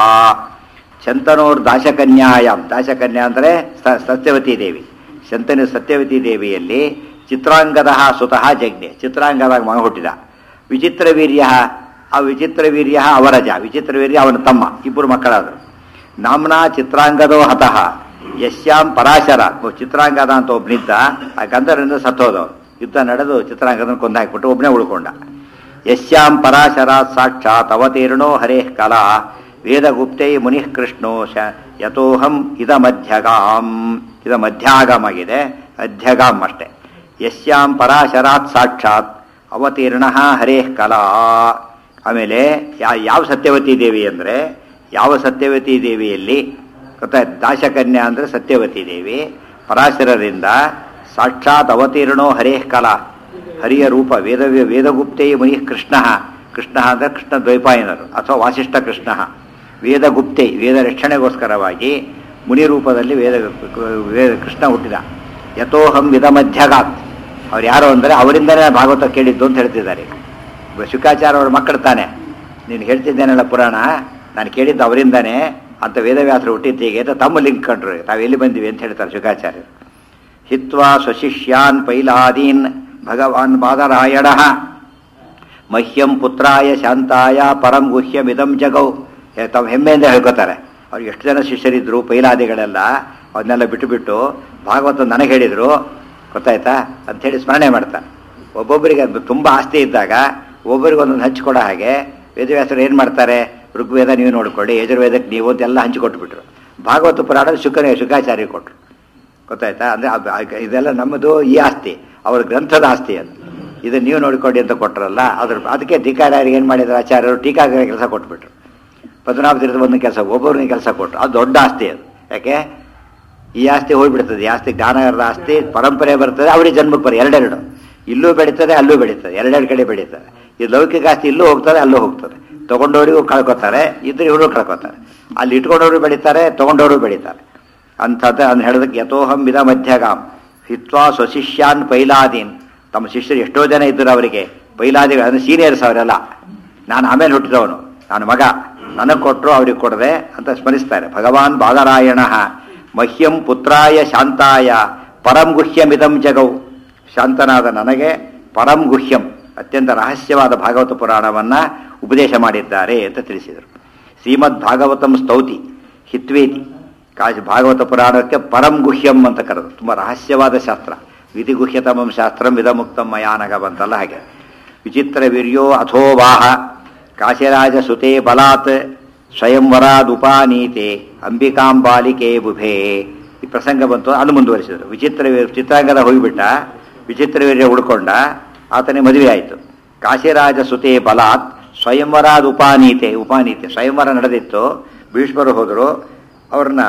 ಶಂತನೋರ್ ದಾಶಕನ್ಯಾಯಾಂ, ದಾಶಕನ್ಯಾ ಅಂದರೆ ಸತ್ಯವತಿ ದೇವಿ. ಶಂತನು ಸತ್ಯವತಿ ದೇವಿಯಲ್ಲಿ ಚಿತ್ರಾಂಗದ ಸುತಃ ಜಗ್ನೆ, ಚಿತ್ರಾಂಗದಾಗ ಮಗ ಹುಟ್ಟಿದ. ವಿಚಿತ್ರ ವೀರ್ಯ, ಆ ವಿಚಿತ್ರ ವೀರ್ಯ ಅವರಜ, ವಿಚಿತ್ರ ವೀರ್ಯ ಅವನ ತಮ್ಮ, ಇಬ್ಬರು ಮಕ್ಕಳಾದರು. ನಾಮ್ನ ಚಿತ್ರಾಂಗದೋ ಹತಃ ಯಶ್ಯಾಂ ಪರಾಶರ, ಚಿತ್ರಾಂಗದ ಅಂತ ಒಬ್ಬನಿದ್ದ, ಆ ಗಂಧರ್ವರಿಂದ ಸತ್ತೋದವನು. ಯುದ್ಧ ನಡೆದು ಚಿತ್ರಾಂಗದನ್ನು ಕೊಂದು ಹಾಕಿಬಿಟ್ಟು ಒಬ್ಬನೇ ಉಳ್ಕೊಂಡ. ಯಶ್ಯಾಂ ಪರಾಶರಾತ್ ಸಾಕ್ಷಾತ್ ಅವತೀರ್ಣೋ ಹರೇಃ ಕಲಾ ವೇದಗುಪ್ತೈ ಮುನಿಃ ಕೃಷ್ಣೋ ಯತೋಹಂ ಇದ ಮಧ್ಯಗಾಂ. ಇದು ಮಧ್ಯಾಗಮ್ ಆಗಿದೆ, ಅಧ್ಯಗಾಮ್ ಅಷ್ಟೆ. ಯಶ್ಯಾಂ ಪರಾಶರಾತ್ ಸಾಕ್ಷಾತ್ ಅವತೀರ್ಣ ಹರೇಃ ಕಲಾ. ಆಮೇಲೆ ಯಾವ ಸತ್ಯವತಿ ದೇವಿ ಅಂದರೆ, ಯಾವ ಸತ್ಯವತಿ ದೇವಿಯಲ್ಲಿ ಗೊತ್ತಾಯ್ತು, ದಾಶಕನ್ಯಾ ಅಂದರೆ ಸತ್ಯವತಿ ದೇವಿ, ಪರಾಶರರಿಂದ ಸಾಕ್ಷಾತ್ ಅವತೀರ್ಣೋ ಹರೇಃ ಕಲಾ, ಹರಿಯ ರೂಪ. ವೇದಗುಪ್ತೇ ಮುನಿಃ ಕೃಷ್ಣ, ಕೃಷ್ಣ ಅಂದರೆ ಕೃಷ್ಣ ದ್ವೈಪಾಯನರು ಅಥವಾ ವಾಸಿಷ್ಠ ಕೃಷ್ಣ. ವೇದಗುಪ್ತೇ, ವೇದ ರಕ್ಷಣೆಗೋಸ್ಕರವಾಗಿ ಮುನಿ ರೂಪದಲ್ಲಿ ಕೃಷ್ಣ ಹುಟ್ಟಿದ. ಯಥೋಹಂ ವಿಧ ಮಧ್ಯಗಾತ್, ಅವ್ರು ಯಾರು ಅಂದರೆ ಅವರಿಂದನೇ ಭಾಗವತ ಕೇಳಿದ್ದು ಅಂತ ಹೇಳ್ತಿದ್ದಾರೆ. ಶುಕಾಚಾರ್ಯ ಅವ್ರ ಮಕ್ಕಳು ತಾನೆ, ನೀನು ಹೇಳ್ತಿದ್ದೇನಲ್ಲ ಪುರಾಣ, ನಾನು ಕೇಳಿದ್ದು ಅವರಿಂದಾನೆ ಅಂತ ವೇದವ್ಯಾಸರು ಹುಟ್ಟಿದ್ದೀಗೆ ಅಂತ ತಮ್ಮ ಲಿಂಕ್ ಕಂಡ್ರು. ತಾವೆಲ್ಲಿ ಬಂದಿವಿ ಅಂತ ಹೇಳ್ತಾರೆ ಶುಕಾಚಾರ್ಯರು. ಹಿತ್ವಾ ಸ್ವಶಿಷ್ಯಾನ್ ಪೈಲಾದೀನ್ ಭಗವಾನ್ ಬಾದರಾಯಣ ಮಹ್ಯಂ ಪುತ್ರಾಯ ಶಾಂತಾಯ ಪರಂ ಗುಹ್ಯಮಿದಂ ಜಗೌ. ತಾವು ಹೆಮ್ಮೆಯಿಂದ ಹೇಳ್ಕೊತಾರೆ. ಅವ್ರಿಗೆ ಎಷ್ಟು ಜನ ಶಿಷ್ಯರಿದ್ರು ಪೈಲಾದಿಗಳೆಲ್ಲ, ಅದನ್ನೆಲ್ಲ ಬಿಟ್ಟುಬಿಟ್ಟು ಭಾಗವತ ನನಗೆ ಹೇಳಿದರು, ಗೊತ್ತಾಯ್ತಾ ಅಂಥೇಳಿ ಸ್ಮರಣೆ ಮಾಡ್ತಾರೆ. ಒಬ್ಬೊಬ್ಬರಿಗೆ ತುಂಬ ಆಸ್ತಿ ಇದ್ದಾಗ ಒಬ್ಬರಿಗೆ ಒಂದೊಂದು ಹಂಚಿಕೊಡೋ ಹಾಗೆ ವೇದವ್ಯಾಸರು ಏನು ಮಾಡ್ತಾರೆ, ಋಗ್ವೇದ ನೀವು ನೋಡ್ಕೊಳ್ಳಿ, ಯಜುರ್ವೇದಕ್ಕೆ ನೀವು ಅಂತೆಲ್ಲ ಹಂಚಿಕೊಟ್ಬಿಟ್ರು. ಭಾಗವತ ಪುರಾಣ ಶುಕಾಚಾರ್ಯ ಕೊಟ್ಟರು, ಗೊತ್ತಾಯ್ತಾ? ಅಂದರೆ ಇದೆಲ್ಲ ನಮ್ಮದು ಈ ಆಸ್ತಿ, ಅವ್ರ ಗ್ರಂಥದ ಆಸ್ತಿ ಅದು, ಇದನ್ನು ನೀವು ನೋಡಿಕೊಳ್ಳಿ ಅಂತ ಕೊಟ್ಟರಲ್ಲ. ಅದಕ್ಕೆ ಟೀಕಾಚಾರ್ಯರಿಗೆ ಏನು ಮಾಡಿದ್ರು ಆಚಾರ್ಯರು, ಟೀಕಾಗಾರ ಕೆಲಸ ಕೊಟ್ಬಿಟ್ರು. ಪದ್ಮನಾಭ ತೀರ್ಥ ಒಂದು ಕೆಲಸ, ಒಬ್ಬೊಬ್ಬರಿಗೆ ಕೆಲಸ ಕೊಟ್ಟರು. ಅದು ದೊಡ್ಡ ಆಸ್ತಿ ಅದು. ಯಾಕೆ ಈ ಆಸ್ತಿ ಹೋಗ್ಬಿಡ್ತದೆ, ಈ ಆಸ್ತಿ ಜ್ಞಾನದ ಆಸ್ತಿ, ಪರಂಪರೆ ಬರ್ತದೆ, ಅವರಿಗೆ ಜನ್ಮಕ್ಕೆ ಬರ ಎರಡೆರಡು, ಇಲ್ಲೂ ಬೆಳೀತದೆ ಅಲ್ಲೂ ಬೆಳೀತದೆ, ಎರಡೆರಡು ಕಡೆ ಬೆಳೀತದೆ. ಈ ಲೌಕಿಕ ಆಸ್ತಿ ಇಲ್ಲೂ ಹೋಗ್ತದೆ ಅಲ್ಲೂ ಹೋಗ್ತದೆ. ತೊಗೊಂಡವರಿಗೂ ಕಳ್ಕೊತಾರೆ, ಇದ್ರೆ ಇವರು ಕಳ್ಕೊತಾರೆ. ಅಲ್ಲಿ ಇಟ್ಕೊಂಡವರು ಬೆಳೀತಾರೆ, ತೊಗೊಂಡವರು ಬೆಳೀತಾರೆ. ಅಂಥದ್ದು ಅಂತ ಹೇಳೋದಕ್ಕೆ ಯಥೋಹಂ ವಿಧ ಮಧ್ಯಗಾಮ್ ಹಿತ್ವಾ ಸ್ವಶಿಷ್ಯಾನ್ ಪೈಲಾದೀನ್. ತಮ್ಮ ಶಿಷ್ಯರು ಎಷ್ಟೋ ಜನ ಇದ್ದರು, ಅವರಿಗೆ ಪೈಲಾದಿಗಳು ಅಂದರೆ ಸೀನಿಯರ್ಸ್ ಅವರೆಲ್ಲ. ನಾನು ಆಮೇಲೆ ಹುಟ್ಟಿದವನು, ನಾನು ಮಗ, ನನಗೆ ಕೊಟ್ಟರು ಅವ್ರಿಗೆ ಕೊಡದೆ ಅಂತ ಸ್ಮರಿಸ್ತಾರೆ. ಭಗವಾನ್ ಬಾದರಾಯಣ ಮಹ್ಯಂ ಪುತ್ರಾಯ ಶಾಂತಾಯ ಪರಂ ಗುಹ್ಯಮಿದಂ ಜಗೌ. ಶಾಂತನಾದ ನನಗೆ ಪರಂ ಗುಹ್ಯಂ, ಅತ್ಯಂತ ರಹಸ್ಯವಾದ ಭಾಗವತ ಪುರಾಣವನ್ನು ಉಪದೇಶ ಮಾಡಿದ್ದಾರೆ ಅಂತ ತಿಳಿಸಿದರು. ಶ್ರೀಮದ್ ಭಾಗವತಂ ಸ್ತೌತಿ ಹಿತ್ವೇತಿ. ಭಾಗವತ ಪುರಾಣಕ್ಕೆ ಪರಂ ಗುಹ್ಯಂ ಅಂತ ಕರೆದು, ತುಂಬ ರಹಸ್ಯವಾದ ಶಾಸ್ತ್ರ. ವಿಧಿಗುಹ್ಯತಮಂ ಶಾಸ್ತ್ರಂ ವಿಧಮುಕ್ತಂ ಮಯಾನಗ ಬಂತಲ್ಲ ಹಾಗೆ. ವಿಚಿತ್ರ ವೀರ್ಯೋ ಅಥೋವಾಹ ಕಾಶಿರಾಜ ಸುತೆ ಬಲಾತ್ ಸ್ವಯಂವರಾದುಪಾನೀತೆ ಅಂಬಿಕಾಂಬಾಲಿಕೆ ಬುಭೆ. ಈ ಪ್ರಸಂಗ ಬಂತು, ಅದು ಮುಂದುವರಿಸಿದರು. ಚಿತ್ರಾಂಗದ ಹೋಗಿಬಿಟ್ಟ, ವಿಚಿತ್ರ ವೀರ್ಯ ಉಳ್ಕೊಂಡ, ಆತನೇ ಮದುವೆ ಆಯಿತು. ಕಾಶಿರಾಜ ಸುತೆ ಬಲಾತ್ ಸ್ವಯಂವರಾದುಪಾನೀತೆ, ಉಪಾನೀತೆ ಸ್ವಯಂವರ ನಡೆದಿತ್ತು. ಭೀಷ್ಮರು ಹೋದರು, ಅವ್ರನ್ನ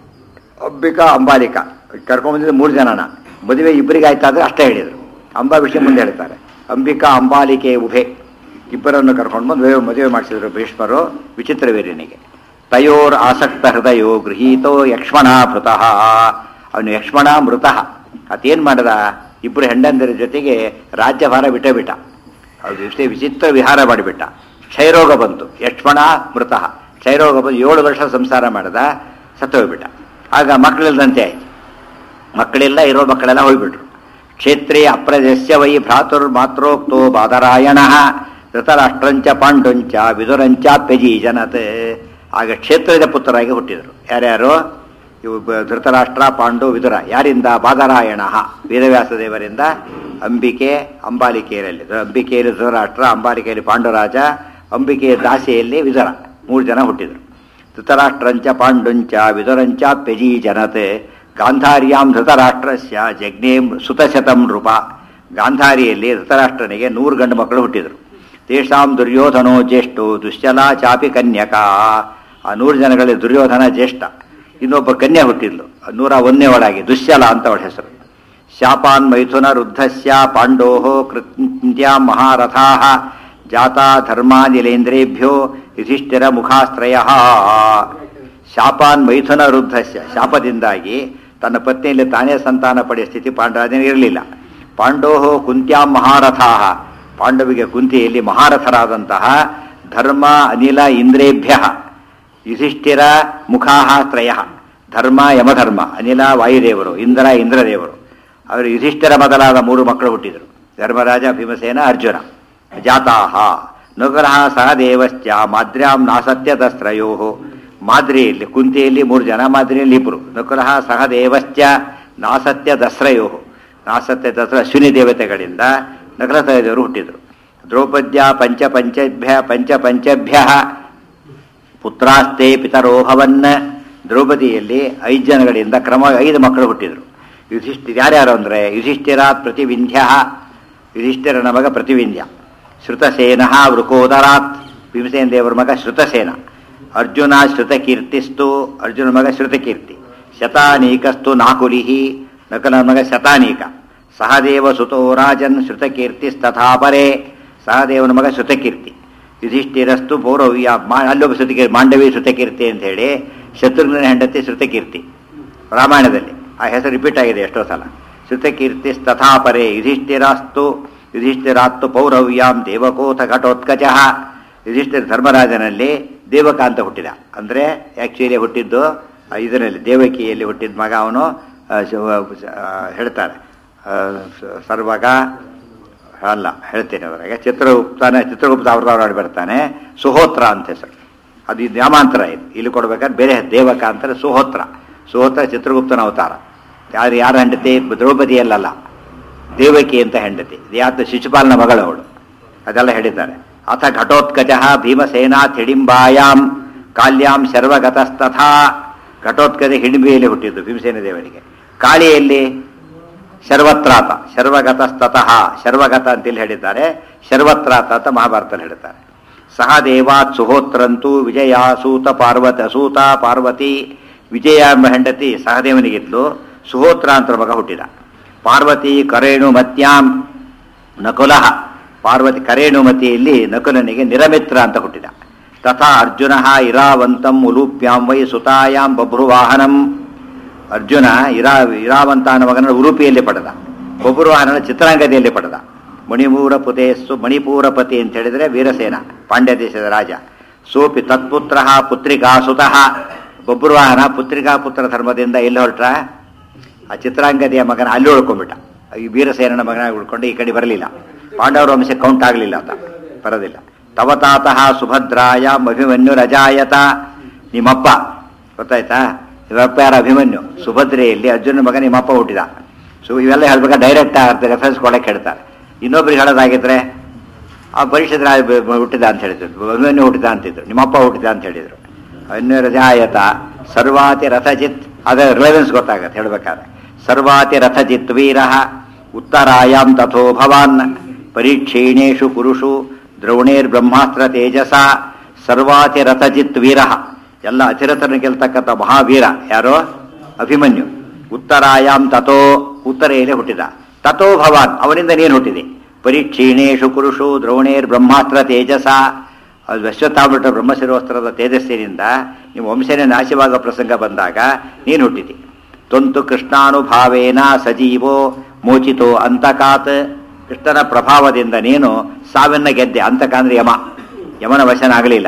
ಅಂಬಿಕಾ ಅಂಬಾಲಿಕಾ ಕರ್ಕೊಂಡ್ಬಂದಿದ್ದು 3 ಜನನ. ಮದುವೆ ಇಬ್ಬರಿಗೆ ಆಯ್ತಾದ್ರೆ ಅಷ್ಟೇ ಹೇಳಿದರು. ಅಂಬಾಭಿಷೇಕ ಮುಂದೆ ಹೇಳ್ತಾರೆ. ಅಂಬಿಕಾ ಅಂಬಾಲಿಕೆ ಉಭೆ ಇಬ್ಬರನ್ನು ಕರ್ಕೊಂಡು ಬಂದು ಮದುವೆ ಮಾಡಿಸಿದ್ರು ಭೀಷ್ಮರು ವಿಚಿತ್ರ ವೀರ್ಯನಿಗೆ. ತಯೋರ್ ಆಸಕ್ತ ಹೃದಯೋ ಗೃಹೀತೋ ಯಕ್ಷ್ಮಣ ಮೃತಃ. ಅವನು ಯಕ್ಷ್ಮಣ ಮೃತಃ. ಅದೇನು ಮಾಡಿದ, ಇಬ್ಬರು ಹೆಂಡಂದಿರ ಜೊತೆಗೆ ರಾಜ್ಯಭಾರ ಬಿಟ್ಟೇ ಬಿಟ್ಟ. ಅದು ವಿಚಿತ್ರ ವಿಹಾರ ಮಾಡಿಬಿಟ್ಟ. ಕ್ಷಯರೋಗ ಬಂತು. ಯಕ್ಷ್ಮಣ ಮೃತಃ, ಕ್ಷಯರೋಗ ಬಂದು 7 ವರ್ಷ ಸಂಸಾರ ಮಾಡಿದ, ಸತ್ತೋಗ್ಬಿಟ್ಟ. ಆಗ ಮಕ್ಕಳಿಲ್ಲದಂತೆ ಆಯ್ತು. ಮಕ್ಕಳೆಲ್ಲ ಇರೋ ಮಕ್ಕಳೆಲ್ಲ ಹೋಗ್ಬಿಟ್ರು. ಕ್ಷೇತ್ರೇ ಅಪ್ರಜಸ್ಯ ವೈ ಭ್ರಾತುರ್ ಮಾತ್ರೋಕ್ತೋ ಬಾದರಾಯಣ ಧೃತರಾಷ್ಟ್ರಂಚ ಪಾಂಡುಂಚ ವಿದುರಂಚಾಪ್ಯಜಿ ಜನತ್. ಆಗ ಕ್ಷೇತ್ರದ ಪುತ್ರರಾಗಿ ಹುಟ್ಟಿದರು. ಯಾರ್ಯಾರು? ಇವು ಧೃತರಾಷ್ಟ್ರ, ಪಾಂಡು, ವಿದುರ. ಯಾರಿಂದ? ಬಾದರಾಯಣ, ವೇದವ್ಯಾಸ ದೇವರಿಂದ. ಅಂಬಿಕೆ, ಅಂಬಾಲಿಕೆಯರಲ್ಲಿ ಅಂಬಿಕೆಯಲ್ಲಿ ಧೃತರಾಷ್ಟ್ರ, ಅಂಬಾಲಿಕೆಯಲ್ಲಿ ಪಾಂಡುರಾಜ, ಅಂಬಿಕೆಯ ದಾಸಿಯಲ್ಲಿ ವಿದುರ. 3 ಜನ ಹುಟ್ಟಿದರು. ಧೃತರಾಷ್ಟ್ರಂಚ ಪಾಂಡುಂಚ ವಿದುರಂಚಾಪ್ಯಜಿ ಜನತ್. ಗಾಂಧಾರ್ಯಾಂ ಧೃತರಾಷ್ಟ್ರಸ್ಯ ಜಗ್ನೇಂ ಸುತಶತಂ ನೃಪ. ಗಾಂಧಾರಿಯಲ್ಲಿ ಧೃತರಾಷ್ಟ್ರನಿಗೆ 100 ಗಂಡು ಮಕ್ಕಳು ಹುಟ್ಟಿದರು. ತೇಷಾಂ ದುರ್ಯೋಧನೋ ಜ್ಯೇಷ್ಠೋ ದುಶ್ಚಲಾ ಚಾಪಿ ಕನ್ಯಕಾ. ಆ 100 ಜನಗಳಲ್ಲಿ ದುರ್ಯೋಧನ ಜ್ಯೇಷ್ಠ. ಇನ್ನೊಬ್ಬ ಕನ್ಯೆ ಹುಟ್ಟಿದ್ಲು, 101ನೇ ಒಳಗೆ ದುಶ್ಚಲ ಅಂತ ಅವಳ ಹೆಸರು. ಶಾಪಾನ್ ಮೈಥುನ ರುದ್ಧಸ್ಯ ಪಾಂಡೋ ಕೃತ್ಯ ಮಹಾರಥಾ ಜಾತಾ ಧರ್ಮಾನಿಲೇಂದ್ರೇಭ್ಯೋ ಯುಧಿಷ್ಠಿರ ಮುಖಾಸ್ತ್ರಯ. ಶಾಪಾನ್ ಮೈಥುನ ವೃದ್ಧಸ್ಯ, ಶಾಪದಿಂದಾಗಿ ತನ್ನ ಪತ್ನಿಯಲ್ಲಿ ತಾನೇ ಸಂತಾನ ಪಡೆಯ ಸ್ಥಿತಿ ಪಾಂಡರಾಜನಿಗೆ ಇರಲಿಲ್ಲ. ಪಾಂಡೋ ಕುಂತ್ಯಾಂ ಮಹಾರಥಾ, ಪಾಂಡವಿಗೆ ಕುಂತಿಯಲ್ಲಿ ಮಹಾರಥರಾದಂತಹ ಧರ್ಮ ಅನಿಲ ಇಂದ್ರೇಭ್ಯ ಯುಧಿಷ್ಠಿರ ಮುಖಾಹ ತ್ರಯ. ಧರ್ಮ ಯಮಧರ್ಮ, ಅನಿಲ ವಾಯುದೇವರು, ಇಂದ್ರ ಇಂದ್ರದೇವರು. ಅವರು ಯುಧಿಷ್ಠಿರ ಮೊದಲಾದ 3 ಮಕ್ಕಳು ಹುಟ್ಟಿದರು. ಧರ್ಮರಾಜ, ಭೀಮಸೇನ, ಅರ್ಜುನ. ಜಾತಾಹ ನಕುಲಃ ಸಹದೇವಶ್ಚ ಮಾದ್ರ್ಯಾಂ ನಾಸತ್ಯದಸ್ತ್ರಯೋ. ಮಾದ್ರಿಯಲ್ಲಿ ಕುಂತಿಯಲ್ಲಿ 3 ಜನ, ಮಾದ್ರಿಯಲ್ಲಿ 2. ನಕುಲಃ ಸಹದೇವಶ್ಚ ನಾಸತ್ಯ ದಸ್ರಯೋ. ನಾಸತ್ಯ ದಸ್ರ ಅಶ್ವಿನಿ ದೇವತೆಗಳಿಂದ ನಕಲ ಸಹದೇವರು ಹುಟ್ಟಿದರು. ದ್ರೌಪದ್ಯ ಪಂಚಪಂಚಭ್ಯ ಪುತ್ರಾಸ್ತೆ ಪಿತರೋಭವನ್. ದ್ರೌಪದಿಯಲ್ಲಿ 5 ಜನಗಳಿಂದ ಕ್ರಮ 5 ಮಕ್ಕಳು ಹುಟ್ಟಿದರು. ಯಾರ್ಯಾರು ಅಂದರೆ ಯುಧಿಷ್ಠಿರಾತ್ ಪ್ರತಿವಿಂಧ್ಯ, ಯುಧಿಷ್ಠಿರನ ಮಗ ಪ್ರತಿವಿಂಧ್ಯ. ಶ್ರುತಸೇನ ವೃಕೋದರಾತ್, ಭೀಮಸೇನ ದೇವರ ಮಗ ಶ್ರುತಸೇನ. ಅರ್ಜುನ ಶ್ರುತಕೀರ್ತಿಸ್ತು, ಅರ್ಜುನ ಮಗ ಶ್ರುತಕೀರ್ತಿ. ಶತಾನೀಕಸ್ತು ನಾಕುಲಿಹಿ, ನಕಲನ ಮಗ ಶತಾನೀಕ. ಸಹದೇವ ಸುತೋ ರಾಜನ್ ಶ್ರುತಕೀರ್ತಿಸ್ತಥಾಪರೇ, ಸಹದೇವನ ಮಗ ಶ್ರುತಕೀರ್ತಿ. ಯುಧಿಷ್ಠಿರಸ್ತು ಪೌರವ್ಯ, ಅಲ್ಲೊಬ್ಬ ಶ್ರುತಕೀರ್ತಿ, ಮಾಂಡವಿ ಶ್ರುತಕೀರ್ತಿ ಅಂತ ಹೇಳಿ ಶತ್ರುಘ್ನ ಹೆಂಡತಿ ಶ್ರುತಕೀರ್ತಿ. ರಾಮಾಯಣದಲ್ಲಿ ಆ ಹೆಸರು ರಿಪೀಟ್ ಆಗಿದೆ ಎಷ್ಟೋ ಸಲ. ಶ್ರುತಕೀರ್ತಿಸ್ತಥಾಪರೇ ಯುಧಿಷ್ಠಿರಾತ್ತು ಪೌರವ್ಯಾಂ ದೇವಕೋಥ ಘಟೋತ್ಕಚ. ಯುಧಿಷ್ಠಿರ ಧರ್ಮರಾಜನಲ್ಲಿ ದೇವಕ ಅಂತ ಹುಟ್ಟಿದ. ಅಂದರೆ ಆ್ಯಕ್ಚುಲಿ ಹುಟ್ಟಿದ್ದು ಇದರಲ್ಲಿ ದೇವಕಿಯಲ್ಲಿ ಹುಟ್ಟಿದ ಮಗ ಅವನು. ಹೇಳ್ತಾರೆ ಸರ್ವಗ ಅಲ್ಲ, ಹೇಳ್ತೇನೆ ಅವರಾಗ. ಚಿತ್ರಗುಪ್ತ ಅವ್ರದವ್ರು ಬರ್ತಾನೆ. ಸುಹೋತ್ರ ಅಂತ ಹೆಸರು. ಅದು ಇದು ನಾಮಾಂತರ. ಇಲ್ಲಿ ಕೊಡ್ಬೇಕಾದ್ರೆ ಬೇರೆ ದೇವಕ ಅಂತಾರೆ. ಸುಹೋತ್ರ ಚಿತ್ರಗುಪ್ತನ ಅವತಾರ. ಯಾರ ಹೆಂಡತಿ? ದ್ರೌಪದಿಯಲ್ಲ, ದೇವಕಿ ಅಂತ ಹೆಂಡತಿ. ಯಾತ ಶಿಶುಪಾಲನ ಮಗಳು ಅವಳು. ಅದೆಲ್ಲ ಹೇಳಿದ್ದಾರೆ. ಅಥ ಘಟೋತ್ಕಚ ಭೀಮಸೇನಾಥ್ ಹಿಡಿಂಬಾಯಾಂ ಕಾಲ್ಯಾಂ ಶರ್ವಗತಸ್ತಥಾ. ಘಟೋತ್ಕಚ ಹಿಡಿಂಬಿಯಲ್ಲಿ ಹುಟ್ಟಿದ್ದು ಭೀಮಸೇನ ದೇವರಿಗೆ. ಕಾಳಿಯಲ್ಲಿ ಶರ್ವತ್ರಾತ, ಶರ್ವಗತಸ್ತತಃ. ಶರ್ವಗತ ಅಂತೇಳಿ ಹೇಳಿದ್ದಾರೆ, ಶರ್ವತ್ರಾತ ಅಂತ ಮಹಾಭಾರತದಲ್ಲಿ ಹೇಳ್ತಾರೆ. ಸಹದೇವಾತ್ ಸುಹೋತ್ರಂತೂ ವಿಜಯಾಸೂತ ಪಾರ್ವತಿ. ವಿಜಯ ಎಂಬ ಹೆಂಡತಿ ಸಹದೇವನಿಗಿದ್ಲು. ಸುಹೋತ್ರ ಅಂತ ಮಗ ಹುಟ್ಟಿದ. ಪಾರ್ವತಿ ಕರೇಣುಮತ್ಯಾಂ ನಕುಲಃ. ಪಾರ್ವತಿ ಕರೇಣುಮತಿಯಲ್ಲಿ ನಕುಲನಿಗೆ ನಿರಮಿತ್ರ ಅಂತ ಹುಟ್ಟಿದ. ತಥಾ ಅರ್ಜುನ ಇರಾವಂತಂ ಉಲೂಪ್ಯಾಂ ವೈ ಸುತಾಯಾಂ ಬಭ್ರುವಾಹನಂ. ಅರ್ಜುನ ಇರಾವಂತನ ಮಗನ ಉಲೂಪಿಯಲ್ಲಿ ಪಡೆದ. ಬಭ್ರುವಾಹನನ ಚಿತ್ರಾಂಗದಿಯಲ್ಲಿ ಪಡೆದ. ಮಣಿಪೂರಪತಿ ಅಂತ ಹೇಳಿದರೆ ವೀರಸೇನ, ಪಾಂಡ್ಯ ದೇಶದ ರಾಜ. ಸೋಪಿ ತತ್ಪುತ್ರ ಪುತ್ರಿಕಾ ಸುತಃ. ಬಭ್ರುವಾಹನ ಪುತ್ರಿಕಾ ಪುತ್ರ ಧರ್ಮದಿಂದ ಎಲ್ಲಿ ಹೊರಟ್ರ? ಆ ಚಿತ್ರಾಂಗದಿಯ ಮಗನ ಅಲ್ಲಿ ಉಳ್ಕೊಂಡ್ಬಿಟ್ಟ. ಈ ವೀರಸೇನನ ಮಗನಾಗಿ ಉಳ್ಕೊಂಡು ಈ ಕಡೆ ಬರಲಿಲ್ಲ. ಪಾಂಡವರ ವಂಶ ಕೌಂಟ್ ಆಗಲಿಲ್ಲ ಅಂತ, ಬರೋದಿಲ್ಲ. ತವತಾತಃ ಸುಭದ್ರಾಯ ಅಭಿಮನ್ಯು ರಜಾಯತ. ನಿಮ್ಮಪ್ಪ ಗೊತ್ತಾಯ್ತಾ? ಇವಪ್ಪ ಯಾರ? ಅಭಿಮನ್ಯು. ಸುಭದ್ರೆಯಲ್ಲಿ ಅರ್ಜುನ ಮಗ ನಿಮ್ಮಪ್ಪ ಹುಟ್ಟಿದ. ಇವೆಲ್ಲ ಹೇಳ್ಬೇಕಾದ್ರೆ ಡೈರೆಕ್ಟ್ ಆಗ್ತದೆ, ರೆಫರೆನ್ಸ್ ಕೊಡಕ್ಕೆ ಹೇಳ್ತಾರೆ. ಇನ್ನೊಬ್ರಿಗೆ ಹೇಳೋದಾಗಿದ್ರೆ ಆ ಪರಿಷದ್ರ ಹುಟ್ಟಿದ ಅಂತ ಹೇಳಿದ್ರು, ಅಭಿಮನ್ಯು ಹುಟ್ಟಿದ ಅಂತಿದ್ರು, ನಿಮ್ಮಪ್ಪ ಹುಟ್ಟಿದ ಅಂತ ಹೇಳಿದ್ರು. ಅನ್ಯ ರಜಾಯತ ಸರ್ವಾತಿ ರಥಜಿತ್. ಅದೇ ರಿಲೆವೆನ್ಸ್ ಗೊತ್ತಾಗತ್ತೆ ಹೇಳ್ಬೇಕಾದ್ರೆ. ಸರ್ವಾತಿ ರಥಜಿತ್ ವೀರ ಉತ್ತರಾಯಾಂ ತಥೋ ಭವಾನ್ ಪರೀಕ್ಷೀಣೇಶು ಕುರುಷು ದ್ರೋಣೇರ್ ಬ್ರಹ್ಮಾಸ್ತ್ರ ತೇಜಸ. ಸರ್ವಾತಿ ರಥಜಿತ್ ವೀರ, ಎಲ್ಲ ಅತಿರಥನ ಗೆಲ್ತಕ್ಕಂಥ ಮಹಾವೀರ ಯಾರೋ? ಅಭಿಮನ್ಯು. ಉತ್ತರಾಯಾಂ ತಥೋ, ಉತ್ತರೆಯಲ್ಲಿ ಹುಟ್ಟಿದ. ತಥೋ ಭವಾನ್, ಅವನಿಂದ ನೀನು ಹುಟ್ಟಿದೆ. ಪರೀಕ್ಷೀಣೇಶು ಕುರುಷು ದ್ರೋಣೇರ್ ಬ್ರಹ್ಮಾಸ್ತ್ರ ತೇಜಸ. ಅದು ಅಶ್ವತ್ಥಾಮೃತ ಬ್ರಹ್ಮಶಿರೋಸ್ತ್ರದ ತೇಜಸ್ಸಿನಿಂದ ನಿಮ್ಮ ವಂಶನೇ ನಾಶವಾಗುವ ಪ್ರಸಂಗ ಬಂದಾಗ ನೀನು ಹುಟ್ಟಿದಿ. ತ್ವಂತು ಕೃಷ್ಣಾನುಭಾವೇನ ಸಜೀವೋ ಮೋಚಿತೋ ಅಂತಕಾತ್. ಕೃಷ್ಣನ ಪ್ರಭಾವದಿಂದ ನೀನು ಸಾವಿನ ಗೆದ್ದೆ. ಅಂತಕ ಅಂದ್ರೆ ಯಮ, ಯಮನ ವಶನಾಗಲಿಲ್ಲ.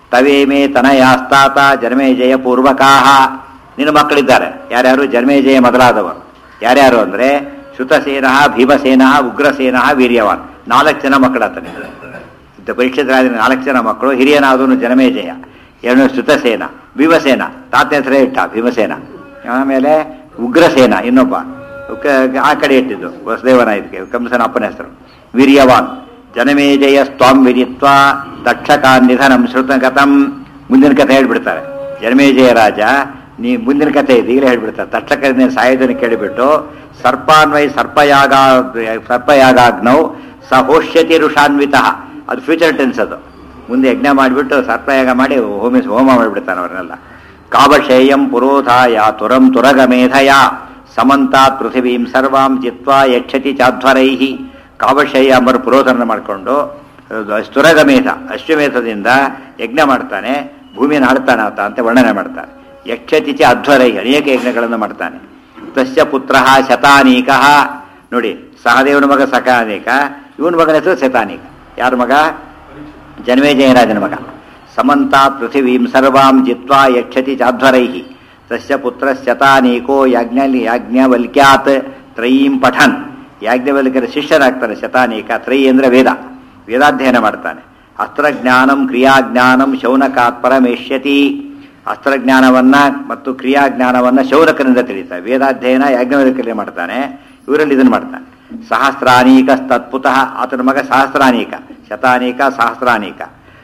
ತವೇಮೇ ತನಯಾಸ್ತಾತ ಜನಮೇಜಯ ಪೂರ್ವಕಾಹ. ನಿನ್ನ ಮಕ್ಕಳಿದ್ದಾರೆ ಯಾರ್ಯಾರು? ಜನಮೇಜಯ ಮೊದಲಾದವರು ಯಾರ್ಯಾರು ಅಂದರೆ ಶ್ರುತಸೇನ, ಭೀಮಸೇನ, ಉಗ್ರಸೇನ, ವೀರ್ಯವಾನ್. 4 ಜನ ಮಕ್ಕಳಾತನೆ. ಪರೀಕ್ಷಿತ 4 ಜನ ಮಕ್ಕಳು. ಹಿರಿಯನಾದವನು ಜನಮೇಜಯ, ಏನು ಶ್ರುತಸೇನ, ಭೀಮಸೇನ ತಾತ ಹೆಸರೇ ಇಟ್ಟ ಭೀಮಸೇನ. ಆಮೇಲೆ ಉಗ್ರಸೇನ ಇನ್ನೊಬ್ಬ ಆ ಕಡೆ ಇಟ್ಟಿದ್ದು ವಸುದೇವನ ಇದಕ್ಕೆ ಕಂಸನ ಅಪ್ಪನ ಹೆಸರು. ವೀರ್ಯವಾನ್ ಜನಮೇಜಯ ಸ್ವಾಂ ವಿದಿತ್ವ ತಕ್ಷಕಾನ್ ನಿಧನಂ ಶ್ರುತಗತಂ. ಮುಂದಿನ ಕಥೆ ಹೇಳ್ಬಿಡ್ತಾರೆ. ಜನಮೇಜಯ ರಾಜ ಮುಂದಿನ ಕಥೆ ಇದೆ ಈಗಲೇ ಹೇಳ್ಬಿಡ್ತಾರೆ. ತಕ್ಷಕನ ಸಾಯೋದನ್ನು ಕೇಳಿಬಿಟ್ಟು ಸರ್ಪಾನ್ವಯ ಸರ್ಪಯಾಗಾಗ್ನೌ ಸಹೋಷ್ಯತಿ ಋಷಾನ್ವಿತ. ಅದು ಫ್ಯೂಚರ್ ಟೆನ್ಸ್. ಅದು ಮುಂದೆ ಯಜ್ಞ ಮಾಡಿಬಿಟ್ಟು ಸರ್ಪಯಾಗ ಮಾಡಿ ಹೋಮ ಮಾಡಿಬಿಡ್ತಾನೆ ಅವರನ್ನೆಲ್ಲ. ಕಾವಶೇಯಂ ಪುರೋಧಾಯ ತುರಂ ತುರಗಮೇಧಯ ಸಮಂತಾತ್ ಪೃಥಿವೀಂ ಸರ್ವಾಂ ಚಿತ್ವಾ ಯಕ್ಷತಿ ಚಾಧ್ವರೈಹಿ. ಕಾವಶೇಯ ಎಂಬರು ಪುರೋಧನ ಮಾಡಿಕೊಂಡು ತುರಗಮೇಧ ಅಶ್ವಮೇಧದಿಂದ ಯಜ್ಞ ಮಾಡ್ತಾನೆ, ಭೂಮಿಯನ್ನು ಆಡ್ತಾನೆ ಅಂತ ವರ್ಣನೆ ಮಾಡ್ತಾನೆ. ಯಕ್ಷತಿ ಚ ಅಧ್ವರೈ ಅನೇಕ ಯಜ್ಞಗಳನ್ನು ಮಾಡ್ತಾನೆ. ತಸ್ಯ ಪುತ್ರ ಶತಾನೀಕ. ನೋಡಿ, ಸಹದೇವನ ಮಗ ಸಕಾನೇಕ, ಇವನ ಮಗನ ಹೆಸರು ಶತಾನೀಕ. ಯಾರ ಮಗ? ಜನಮೇಜಯರಾಜನ ಮಗ. ಸಮಂತಾತ್ ಪೃಥಿವೀಂ ಸರ್ವಾಂ ಜಿತ್ವಾ ಯಕ್ಷತಿ ಚಾಧ್ವರೈಹಿ. ತಸ್ಯ ಪುತ್ರ ಶತಾನೀಕೋ ಯಾಜ್ಞವಲ್ಕ್ಯಾತ್ ತ್ರಯೀಂ ಪಠನ್. ಯಾಜ್ಞವಲ್ಕ್ಯರ ಶಿಷ್ಯರಾಗ್ತಾನೆ ಶತಾನೀಕ. ತ್ರಯಿ ಅಂದರೆ ವೇದಾಧ್ಯಯನ ಮಾಡ್ತಾನೆ. ಅಸ್ತ್ರಜ್ಞಾನಂ ಕ್ರಿಯಾಜ್ಞಾನಂ ಶೌನಕಾತ್ ಪರಮೇಶ್ಯತಿ. ಅಸ್ತ್ರಜ್ಞಾನವನ್ನ ಮತ್ತು ಕ್ರಿಯಾಜ್ಞಾನವನ್ನ ಶೌನಕನಿಂದ ತಿಳಿತಾನೆ. ವೇದಾಧ್ಯಯನ ಯಾಜ್ಞವಲ್ಕ್ಯರೇ ಮಾಡ್ತಾನೆ, ಇವರಲ್ಲಿ ಇದನ್ನು ಮಾಡ್ತಾನೆ. ಸಹಸ್ರಾನೀಕ ತತ್ಪುತಃ. ಆತನ ಮಗ ಸಹಸ್ರಾನೀಕ. ಶತಾನೀಕ ಸಹಸ್ರಾನೀಕ.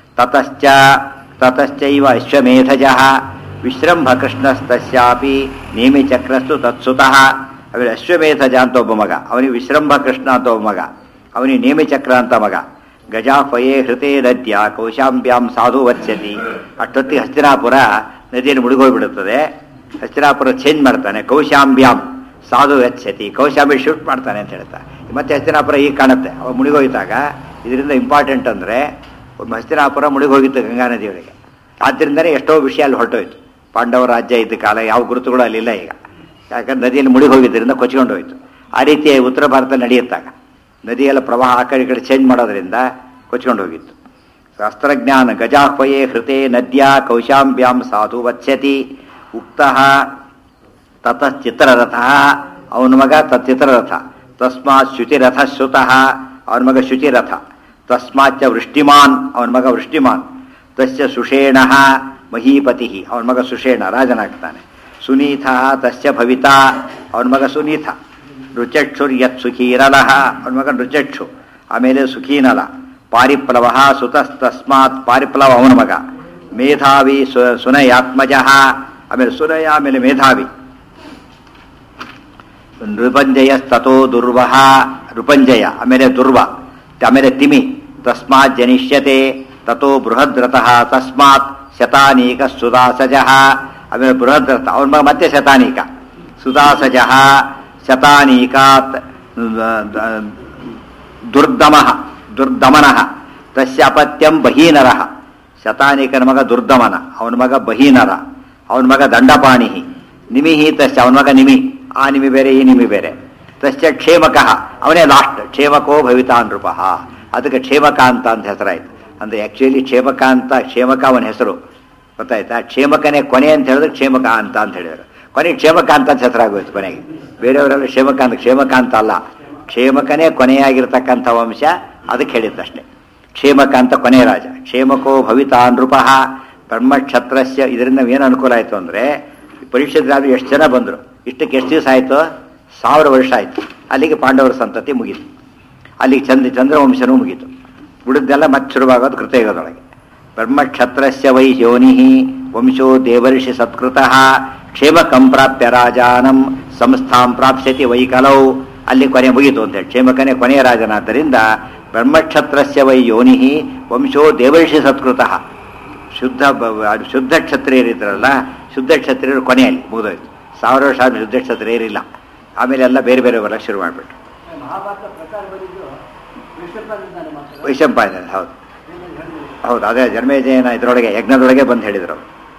ತತಶ್ಚೈವ ಅಶ್ವಮೇಧಜಃ ವಿಶ್ರಂಭ ಕೃಷ್ಣಸ್ತಸ್ಯಾಪಿ ನೇಮಿಚಕ್ರಸ್ತು ತತ್ಸುತಃ. ಅವನಿಗೆ ಅಶ್ವಮೇಧಜ ಅಂತ ಒಬ್ಬ ಮಗ, ಅವನಿಗೆ ವಿಶ್ರಂಭ ಕೃಷ್ಣ ಅಂತ ಒಬ್ಬ ಮಗ, ಅವನಿಗೆ ನೇಮಿಚಕ್ರ ಅಂತ ಮಗ. ಗಜಾಫಯೇ ಹೃತೆ ನದ್ಯ ಕೌಶಾಂಬ್ಯಾಂ ಸಾಧು ವತ್ಸ್ಯತಿ. ಅಷ್ಟೊತ್ತಿಗೆ ಹಸ್ತಿನಾಪುರ ನದಿಯನ್ನು ಮುಳುಗೋಗ್ಬಿಡುತ್ತದೆ. ಹಸ್ತಿನಾಪುರ ಚೇಂಜ್ ಮಾಡ್ತಾನೆ. ಕೌಶಾಂಬ್ಯಾಂ ಸಾಧು ವತ್ಸ್ಯತಿ. ಕೌಶಾಂಬಿ ಶಿಫ್ಟ್ ಮಾಡ್ತಾನೆ ಅಂತ ಹೇಳ್ತಾರೆ. ಮತ್ತೆ ಹಸ್ತಿನಾಪುರ ಈಗ ಕಾಣುತ್ತೆ. ಅವ ಮುಳುಗೋಯ್ತಾಗ ಇದರಿಂದ ಇಂಪಾರ್ಟೆಂಟ್ ಅಂದರೆ ಹಸ್ತಿನಾಪುರ ಮುಳುಗೋಗಿತ್ತು ಗಂಗಾ ನದಿಯೊಳಗೆ. ಆದ್ದರಿಂದಲೇ ಎಷ್ಟೋ ವಿಷಯ ಅಲ್ಲಿ ಹೊರಟೋಯ್ತು. ಪಾಂಡವ ರಾಜ್ಯ ಇದ್ದ ಕಾಲ ಯಾವ ಗುರುತುಗಳು ಅಲ್ಲಿಲ್ಲ ಈಗ. ಯಾಕಂದ್ರೆ ನದಿಯಲ್ಲಿ ಮುಳುಗೋಗಿದ್ದರಿಂದ ಕೊಚ್ಕೊಂಡು ಹೋಯ್ತು. ಆ ರೀತಿ ಉತ್ತರ ಭಾರತದಲ್ಲಿ ನಡೆಯುತ್ತಾಗ ನದಿಯೆಲ್ಲ ಪ್ರವಾಹ ಆ ಕಡೆ ಈ ಕಡೆ ಚೇಂಜ್ ಮಾಡೋದ್ರಿಂದ ಕೊಚ್ಕೊಂಡು ಹೋಗಿತ್ತು. ಅಸ್ತ್ರಜ್ಞಾನ ಗಜಾಹ್ವಯೇ ಹೃತೆ ನದ್ಯ ಕೌಶಾಂಬ್ಯಾಂ ಸಾಧು ವತ್ಸ್ಯತಿ. ಉಕ್ತಃ ತತಶ್ಚಿತ್ರರಥ. ಅವನ ಮಗ ಚಿತ್ರರಥ. ತಸ್ಮಾತ್ ಶುಚಿರಥ ಶ್ರುತಃ. ಅವನ ಮಗ ಶುಚಿರಥ. ತಸ್ಮಾಚ್ಚ ವೃಷ್ಟಿಮಾನ್. ಅವನ ಮಗ ವೃಷ್ಟಿಮಾನ್. ತಸ್ಯ ಸುಷೇಣ ಮಹೀಪತಿ. ಅವನ ಮಗ ಸುಷೇಣ ರಾಜನಾಗ್ತಾನೆ. ಸುನೀಥ ತಸ್ಯ ಭವಿತಾ. ಅವನ ಮಗ ಸುನೀಥ. ರುಚಕ್ಷುರ್ಯತ್ ಸುಖೀರಲಃ. ಅವನ ಮಗ ರುಚಕ್ಷು. ಆಮೇಲೆ ಸುಖೀನಲ. ಪಾರಿಪ್ಲವ ಸುತಸ್ತಸ್ಮಾತ್. ಪಾರಿಪ್ಲವ ಅವನ ಮಗ. ಮೇಧಾವಿ ಸುನಯಾತ್ಮಜ. ಆಮೇಲೆ ಸುನಯ, ಆಮೇಲೆ ಮೇಧಾವಿ. ನೃಪಂಜಯಸ್ತೋ ದುರ್ವಹ. ನೃಪಂಜಯ ಆಮೇಲೆ ದುರ್ವ, ಆಮೇಲೆ ತಿಮಿ. ತಸ್ಮಾತ್ ಜನಿಷ್ಯತೆ ತಥೋ ಬೃಹದ್ರಥಃ. ತಸ್ಮಾತ್ ಶತಾನೀಕ ಸುದಾಸಜ. ಆಮೇಲೆ ಬೃಹದ್ರಥ ಅವನ ಮಗ ಮತ್ತೆ ಶತಾನೀಕ. ಸುದಾಸಜ ಶತಾನೀಕಾತ್ ದುರ್ದಮಃ. ದುರ್ದಮನಃ ತಸ್ಯ ಅಪತ್ಯಂ ಬಹೀನರ. ಶತಾನೀಕನ ಮಗ ದುರ್ದಮನ, ಅವನ ಮಗ ಬಹೀನರ, ಅವನ ಮಗ ದಂಡಪಾಣಿ. ನಿಮಿಹಿ ತಸ್ಯ, ಅವನ ಮಗ ನಿಮಿ. ಆ ನಿಮಿ ಬೇರೆ, ಈ ನಿಮಿ ಬೇರೆ. ತಸ್ಯ ಕ್ಷೇಮಕಃ, ಅವನೇ ಲಾಸ್ಟ್. ಕ್ಷೇಮಕೋ ಭವಿತಾ ನೃಪಃ. ಅದಕ್ಕೆ ಕ್ಷೇಮಕಾಂತ ಅಂತ ಹೆಸರಾಯ್ತು. ಅಂದರೆ ಆ್ಯಕ್ಚುಲಿ ಕ್ಷೇಮಕಾಂತ, ಕ್ಷೇಮಕ ಅವನ ಹೆಸರು, ಗೊತ್ತಾಯ್ತಾ? ಕ್ಷೇಮಕನೇ ಕೊನೆ ಅಂತ ಹೇಳಿದ್ರೆ ಕ್ಷೇಮಕ ಅಂತ ಹೇಳಿದರು. ಕೊನೆಗೆ ಕ್ಷೇಮಕಾಂತ ಅಂತ ಹೆಸರಾಗೋಯ್ತು ಕೊನೆಗೆ. ಬೇರೆಯವರೆಲ್ಲ ಕ್ಷೇಮಕಾಂತ ಅಲ್ಲ, ಕ್ಷೇಮಕನೇ ಕೊನೆಯಾಗಿರ್ತಕ್ಕಂಥ ವಂಶ, ಅದಕ್ಕೆ ಹೇಳಿದ್ದಷ್ಟೇ. ಕ್ಷೇಮಕಾಂತ ಕೊನೆಯ ರಾಜ. ಕ್ಷೇಮಕೋ ಭವಿತಾ ನೃಪಃ ಬ್ರಹ್ಮಕ್ಷತ್ರಸ್ಯ. ಇದರಿಂದ ಏನು ಅನುಕೂಲ ಆಯಿತು ಅಂದರೆ, ಪರೀಕ್ಷಿತರಾದ್ರು ಎಷ್ಟು ಜನ ಬಂದರು, ಇಷ್ಟಕ್ಕೆ ಎಷ್ಟು ದಿವಸ ಆಯಿತು? 1000 ವರ್ಷ ಆಯಿತು. ಅಲ್ಲಿಗೆ ಪಾಂಡವರ ಸಂತತಿ ಮುಗೀತು. ಅಲ್ಲಿಗೆ ಚಂದ್ರವಂಶನೂ ಮುಗೀತು. ಉಳಿದೆಲ್ಲ ಮತ್ತೆ ಶುರುವಾಗೋದು ಕೃತಯುಗದೊಳಗೆ. ಬ್ರಹ್ಮಕ್ಷತ್ರಸ್ಯ ವೈ ಯೋನಿ ವಂಶೋ ದೇವರ್ಷಿ ಸತ್ಕೃತಃ ಕ್ಷೇಮಕಂ ಪ್ರಾಪ್ಯ ರಾಜಾನಂ ಸಂಸ್ಥಾಂ ಪ್ರಾಪ್ಸ್ಯತಿ ವೈಕಲೌ. ಅಲ್ಲಿ ಕೊನೆ ಮುಗೀತು ಅಂತೇಳಿ. ಕ್ಷೇಮಕನೇ ಕೊನೆಯ ರಾಜನಾದ್ದರಿಂದ ಬ್ರಹ್ಮಕ್ಷತ್ರಸ್ಯ ವೈ ಯೋನಿ ವಂಶೋ ದೇವರ್ಷಿ ಸತ್ಕೃತಃ. ಶುದ್ಧ ಕ್ಷತ್ರಿಯರಿದ್ರಲ್ಲ, ಶುದ್ಧ ಕ್ಷತ್ರಿಯರು ಕೊನೆಯಲ್ಲಿ ಮುಗಿದೋಯ್ತು. 1000 ವರ್ಷ ಆದ್ಮೇಲೆ ಶುದ್ಧ ಕ್ಷತ್ರಿಯರಿಲ್ಲ. ಆಮೇಲೆ ಎಲ್ಲ ಬೇರೆ ಬೇರೆ ಬರಕ್ಕೆ ಶುರು ಮಾಡಿಬಿಟ್ಟು ವೈಶಂಪಾಯನ. ಹೌದು ಹೌದು, ಅದೇ ಜನಮೇಜಯನ ಇದರೊಳಗೆ ಯಜ್ಞದೊಳಗೆ ಬಂದು ಹೇಳಿದರು.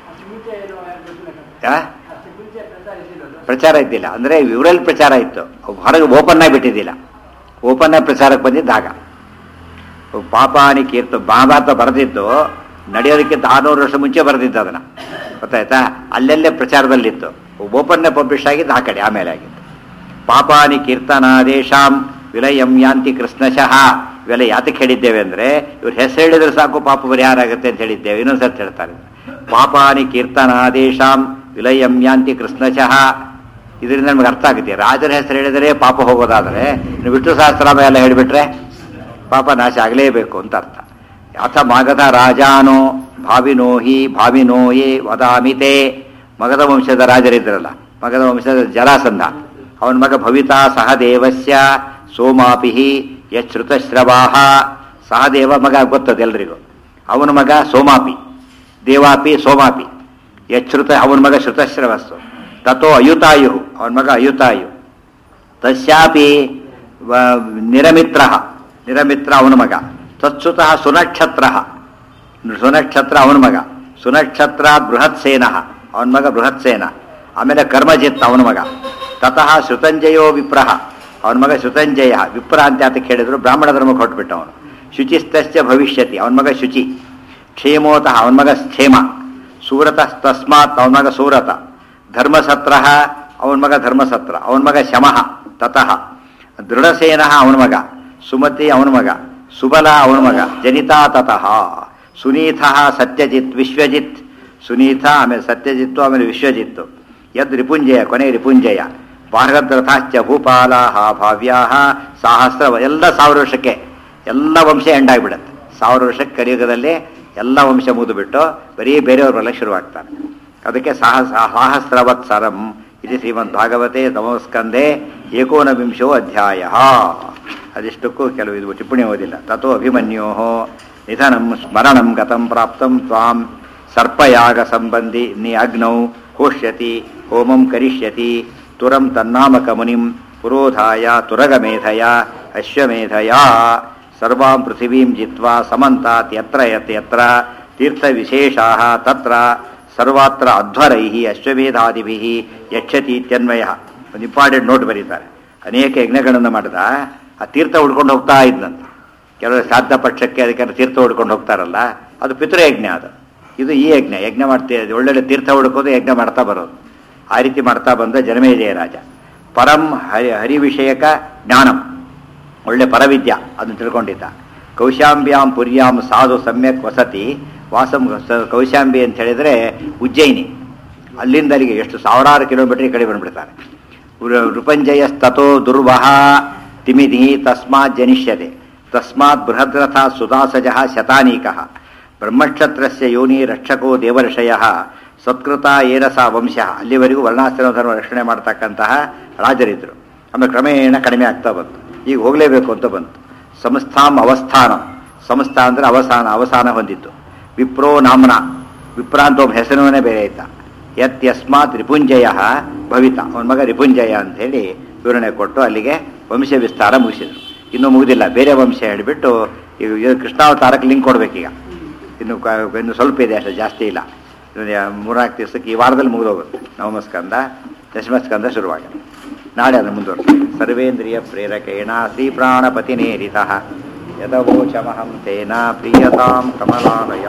ಪ್ರಚಾರ ಇದ್ದಿಲ್ಲ ಅಂದರೆ ಇವರಲ್ಲಿ ಪ್ರಚಾರ ಇತ್ತು, ಹೊರಗೆ ಓಪನ್ ಆಗಿ ಬಿಟ್ಟಿದ್ದಿಲ್ಲ. ಓಪನ್ ಆಗಿ ಪ್ರಚಾರಕ್ಕೆ ಬಂದಿದ್ದಾಗ ಪಾಪಾನಿ ಕೀರ್ತ ಮಹಾಭಾರತ ಬರೆದಿದ್ದು ನಡೆಯೋದಕ್ಕಿಂತ 600 ವರ್ಷ ಮುಂಚೆ ಬರೆದಿದ್ದು ಅದನ್ನು, ಗೊತ್ತಾಯ್ತಾ? ಅಲ್ಲೆಲ್ಲೇ ಪ್ರಚಾರದಲ್ಲಿತ್ತು. ಓಪನ್ನೇ ಪಬ್ಲಿಷ್ ಆಗಿದ್ದು ಆ ಕಡೆ, ಆಮೇಲೆ ಆಗಿತ್ತು. ಪಾಪಾನಿ ಕೀರ್ತನಾದೇಶಾಂ ವಿಲಯಂ ಯಾಂತಿ ಕೃಷ್ಣಶಃ. ಇವೆಲ್ಲ ಯಾತಕ್ಕೆ ಹೇಳಿದ್ದೇವೆ ಅಂದರೆ, ಇವ್ರ ಹೆಸರು ಹೇಳಿದ್ರೆ ಸಾಕು ಪಾಪ ಪರಿಹಾರ ಆಗುತ್ತೆ ಅಂತ ಹೇಳಿದ್ದೇವೆ. ಇನ್ನೊಂದ್ಸರ್ತಿ ಹೇಳ್ತಾರೆ, ಪಾಪಾನಿ ಕೀರ್ತನಾದೇಶಾಂ ವಿಲಯಂ ಯಾಂತಿ ಕೃಷ್ಣಶಃ. ಇದರಿಂದ ನಮ್ಗೆ ಅರ್ಥ ಆಗುತ್ತೆ, ರಾಜರ ಹೆಸರು ಹೇಳಿದರೆ ಪಾಪ ಹೋಗೋದಾದರೆ ವಿಷ್ಣು ಸಹಸ್ರನಾಮ ಎಲ್ಲ ಹೇಳಿಬಿಟ್ರೆ ಪಾಪ ನಾಶ ಆಗಲೇಬೇಕು ಅಂತ ಅರ್ಥ. ಅಥ ಮಗಧ ರಾಜಾನೋ ಭಾವಿನೋ ಹಿ ಭಾವಿನೋ ಯೇ ವದಾಮಿತೆ. ಮಗಧ ವಂಶದ ರಾಜರಿದ್ರಲ್ಲ, ಮಗಧ ವಂಶದ ಜರಾಸಂಧ, ಅವನ ಮಗ ಭವಿತಾ ಸಹದೇವಸ್ಯ ಸೋಮಾಪಿ ಯಶ್ರುತಶ್ರವಾಹ. ಸಹದೇವ ಮಗ ಗೊತ್ತದೆ ಎಲ್ರಿಗೂ, ಅವನ ಮಗ ಸೋಮಾಪಿ, ದೇವಾಪಿ ಸೋಮಾಪಿ, ಯಶ್ರುತ ಅವನ ಮಗ ಶ್ರುತಶ್ರವಸ್ಸು. ತಥೋ ಅಯುತಾಯು, ಅವನ ಮಗ ಅಯುತಾಯು. ತಸ್ಯಾಪಿ ನಿರಮಿತ್ರ, ನಿರಮಿತ್ರ ಅವನ ಮಗ. ತತ್ಸುತಃ ಸುನಕ್ಷತ್ರ, ಸುನಕ್ಷತ್ರ ಅವನ ಮಗ. ಸುನಕ್ಷತ್ರ ಬೃಹತ್ಸೇನ, ಅವನ ಮಗ ಬೃಹತ್ಸೇನ. ಆಮೇಲೆ ಕರ್ಮಜಿತ್ ಅವನ ಮಗ. ತತಃ ಶ್ರುತಂಜಯೋ ವಿಪ್ರಹ, ಅವನ ಮಗ ಶ್ರುತಂಜಯ. ವಿಪ್ರ ಅಂತ ಯಾತಕ್ಕೆ ಹೇಳಿದ್ರು, ಬ್ರಾಹ್ಮಣ ಧರ್ಮಕ್ಕೆ ಹೊಟ್ಬಿಟ್ಟ ಅವನು. ಶುಚಿಸ್ತಶ್ಚ ಭವಿಷ್ಯತಿ, ಅವನ ಮಗ ಶುಚಿ. ಕ್ಷೇಮೋತಃ ಅವನ ಮಗ ಕ್ಷೇಮ. ಸೂರತ ತಸ್ಮಾತ್ ಅವನ ಮಗ ಸೂರತ. ಧರ್ಮಸತ್ರ ಅವನ ಮಗ ಧರ್ಮಸತ್ರ, ಅವನ ಮಗ ಶಮಃ. ತತಃ ದೃಢಸೇನ ಅವನ ಮಗ. ಸುಮತಿ ಅವನ ಮಗ. ಸುಬಲ ಅವನ ಮಗ. ಜನಿತಾ ತತಃ ಸುನೀತ ಸತ್ಯಜಿತ್ ವಿಶ್ವಜಿತ್. ಸುನೀತ ಆಮೇಲೆ ಸತ್ಯಜಿತ್ತು, ಆಮೇಲೆ ವಿಶ್ವಜಿತ್ತು. ಯದ್ ರಿಪುಂಜಯ, ಕೊನೆ ರಿಪುಂಜಯ. ಭಾರ್ಗದ್ರಥಾಶ್ಚ ಭೂಪಾಲಾ ಭಾವ್ಯಾ ಸಹಸ್ರ. ಎಲ್ಲ 1000 ವರ್ಷಕ್ಕೆ ಎಲ್ಲ ವಂಶ ಎಂಡಾಗ್ಬಿಡುತ್ತೆ. 1000 ವರ್ಷಕ್ಕೆ ಕಲಿಯುಗದಲ್ಲಿ ಎಲ್ಲ ವಂಶ ಮುಗಿದುಬಿಟ್ಟು ಬರೀ ಬೇರೆಯವ್ರ ಶುರುವಾಗ್ತಾರೆ. ಅದಕ್ಕೆ ಸಹಸ್ರವತ್ಸರಂ ಇದು ಶ್ರೀಮದ್ ಭಾಗವತೆ ತಮೋಸ್ಕಂದೇ 19 ಅಧ್ಯಾಯ. ಅದಿಷ್ಟಕ್ಕೂ ಕೆಲವು ಇದು ಟಿಪ್ಪಣಿ ಓದಿಲ್ಲ. ತಥೋ ಅಭಿಮನ್ಯೋ ನಿಧನಂ ಸ್ಮರಣಂ ಗತಂ ಪ್ರಾಪ್ತಂ ತ್ವಾಂ ಸರ್ಪಯಾಗ ಸಂಬಂಧಿ ನಿ ಅಗ್ನೌ ಹೋಷ್ಯತಿ ಹೋಮಂ ಕರಿಷ್ಯತಿ ತುರಂ ತನ್ನಾಮಕ ಮುನಿಂ ಪುರೋಧಾಯ ತುರಗಮೇಧಯ ಅಶ್ವಮೇಧಯ ಸರ್ವಾಂ ಪೃಥಿವೀಂ ಜಿತ್ವಾ ಸಮಂತಾತ್ ಯತ್ರ ಯತ್ರ ತೀರ್ಥವಿಶೇಷಾಃ ತತ್ರ ಸರ್ವತ್ರ ಅಧ್ವರೈಃ ಅಶ್ವಮೇಧಾದಿಭಿಃ ಯಕ್ಷತಿ ಇತ್ಯನ್ವಯಃ. ಒಂದು ಇಂಪಾರ್ಟೆಂಟ್ ನೋಟ್ ಬರೀತಾರೆ. ಅನೇಕ ಯಜ್ಞಗಳನ್ನು ಮಾಡಿದ ಆ ತೀರ್ಥ ಹುಡ್ಕೊಂಡು ಹೋಗ್ತಾ ಇದ್ದಂತ. ಕೆಲವರು ಶ್ರಾದ್ದ ಪಕ್ಷಕ್ಕೆ ಅದಕ್ಕೆ ತೀರ್ಥ ಹುಡ್ಕೊಂಡು ಹೋಗ್ತಾರಲ್ಲ, ಅದು ಪಿತೃಯಜ್ಞ. ಅದು ಇದು ಈ ಯಜ್ಞ. ಯಜ್ಞ ಮಾಡ್ತೀವಿ, ಒಳ್ಳೊಳ್ಳೆ ತೀರ್ಥ ಹುಡುಕೋದು, ಯಜ್ಞ ಮಾಡ್ತಾ ಬರೋದು. ಆ ರೀತಿ ಮಾಡ್ತಾ ಬಂದ ಜನಮೇಜಯ ರಾಜ. ಪರಂ ಹರಿವಿಷಯಕ ಜ್ಞಾನಂ, ಒಳ್ಳೆ ಪರವಿದ್ಯಾ ಅದನ್ನು ತಿಳ್ಕೊಂಡಿದ್ದ. ಕೌಶಾಂಬ್ಯಾಂ ಪುರ್ಯಾಂ ಸಾಧು ಸಮ್ಯಕ್ ವಸತಿ ವಾಸಂ. ಕೌಶಾಂಬಿ ಅಂತ ಹೇಳಿದರೆ ಉಜ್ಜಯಿನಿ. ಅಲ್ಲಿಂದ ಅಲ್ಲಿಗೆ ಎಷ್ಟು 1000 ಕಿಲೋಮೀಟರ್ ಈ ಕಡೆ ಬಂದ್ಬಿಡ್ತಾರೆ. ನೃಪಂಜಯಸ್ತೋ ದುರ್ವಹ ತಿಮಿಧಿ ತಸ್ಮಾತ್ ಜನಿಷ್ಯತೆ. ತಸ್ಮಾತ್ ಬೃಹದ್ರಥ ಸುದಾಸಜ ಶತಾನೀಕಃ. ಬ್ರಹ್ಮಕ್ಷತ್ರಸ್ಯ ಯೋನಿ ರಕ್ಷಕೋ ದೇವರ್ಷಯಃ ಸತ್ಕೃತ ಏನಸ ವಂಶ. ಅಲ್ಲಿವರೆಗೂ ವರ್ಣಾಶ್ರಮ ಧರ್ಮ ರಕ್ಷಣೆ ಮಾಡ್ತಕ್ಕಂತಹ ರಾಜರಿದ್ದರು. ಆಮೇಲೆ ಕ್ರಮೇಣ ಕಡಿಮೆ ಆಗ್ತಾ ಬಂತು. ಈಗ ಹೋಗಲೇಬೇಕು ಅಂತ ಬಂತು. ಸಂಸ್ಥಾಂ ಅವಸ್ಥಾನಂ. ಸಂಸ್ಥಾ ಅಂದರೆ ಅವಸಾನ, ಅವಸಾನ ಹೊಂದಿತ್ತು. ವಿಪ್ರೋ ನಾಮ್ನ, ವಿಪ್ರ ಅಂತ ಒಬ್ಬ ಹೆಸರನ್ನೇ ಬೇರೆ ಇದ್ದ. ಯಸ್ಮಾತ್ ರಿಪುಂಜಯ ಭವಿತ, ಅವನ ಮಗ ರಿಪುಂಜಯ ಅಂಥೇಳಿ ವಿವರಣೆ ಕೊಟ್ಟು ಅಲ್ಲಿಗೆ ವಂಶ ವಿಸ್ತಾರ ಮುಗಿಸಿದ್ರು. ಇನ್ನೂ ಮುಗಿದಿಲ್ಲ, ಬೇರೆ ವಂಶ ಹೇಳಿಬಿಟ್ಟು ಈಗ ಕೃಷ್ಣಾವತಾರಕ್ಕೆ ಲಿಂಕ್ ಕೊಡಬೇಕೀಗ. ಇನ್ನು ಸ್ವಲ್ಪ ಇದೆ ಅಷ್ಟೇ, ಜಾಸ್ತಿ ಇಲ್ಲ. 3-4 ದಿವಸಕ್ಕೆ ಈ ವಾರದಲ್ಲಿ ಮುಗಿದೋಗುತ್ತೆ. ನವಮಸ್ಕಂದ ದಶಮಸ್ಕಂದ ಶುರುವಾಗಿದೆ. ನಾಳೆ ಅದನ್ನು ಮುಂದುವರ್ತೀವಿ. ಸರ್ವೇಂದ್ರಿಯ ಪ್ರೇರಕೇಣ ಶ್ರೀ ಪ್ರಾಣಪತಿನೇರಿತಃ ಯದವೋಚಮಹಂ ತೇನ ಪ್ರಿಯತಾಂ ಕಮಲಾಲಯ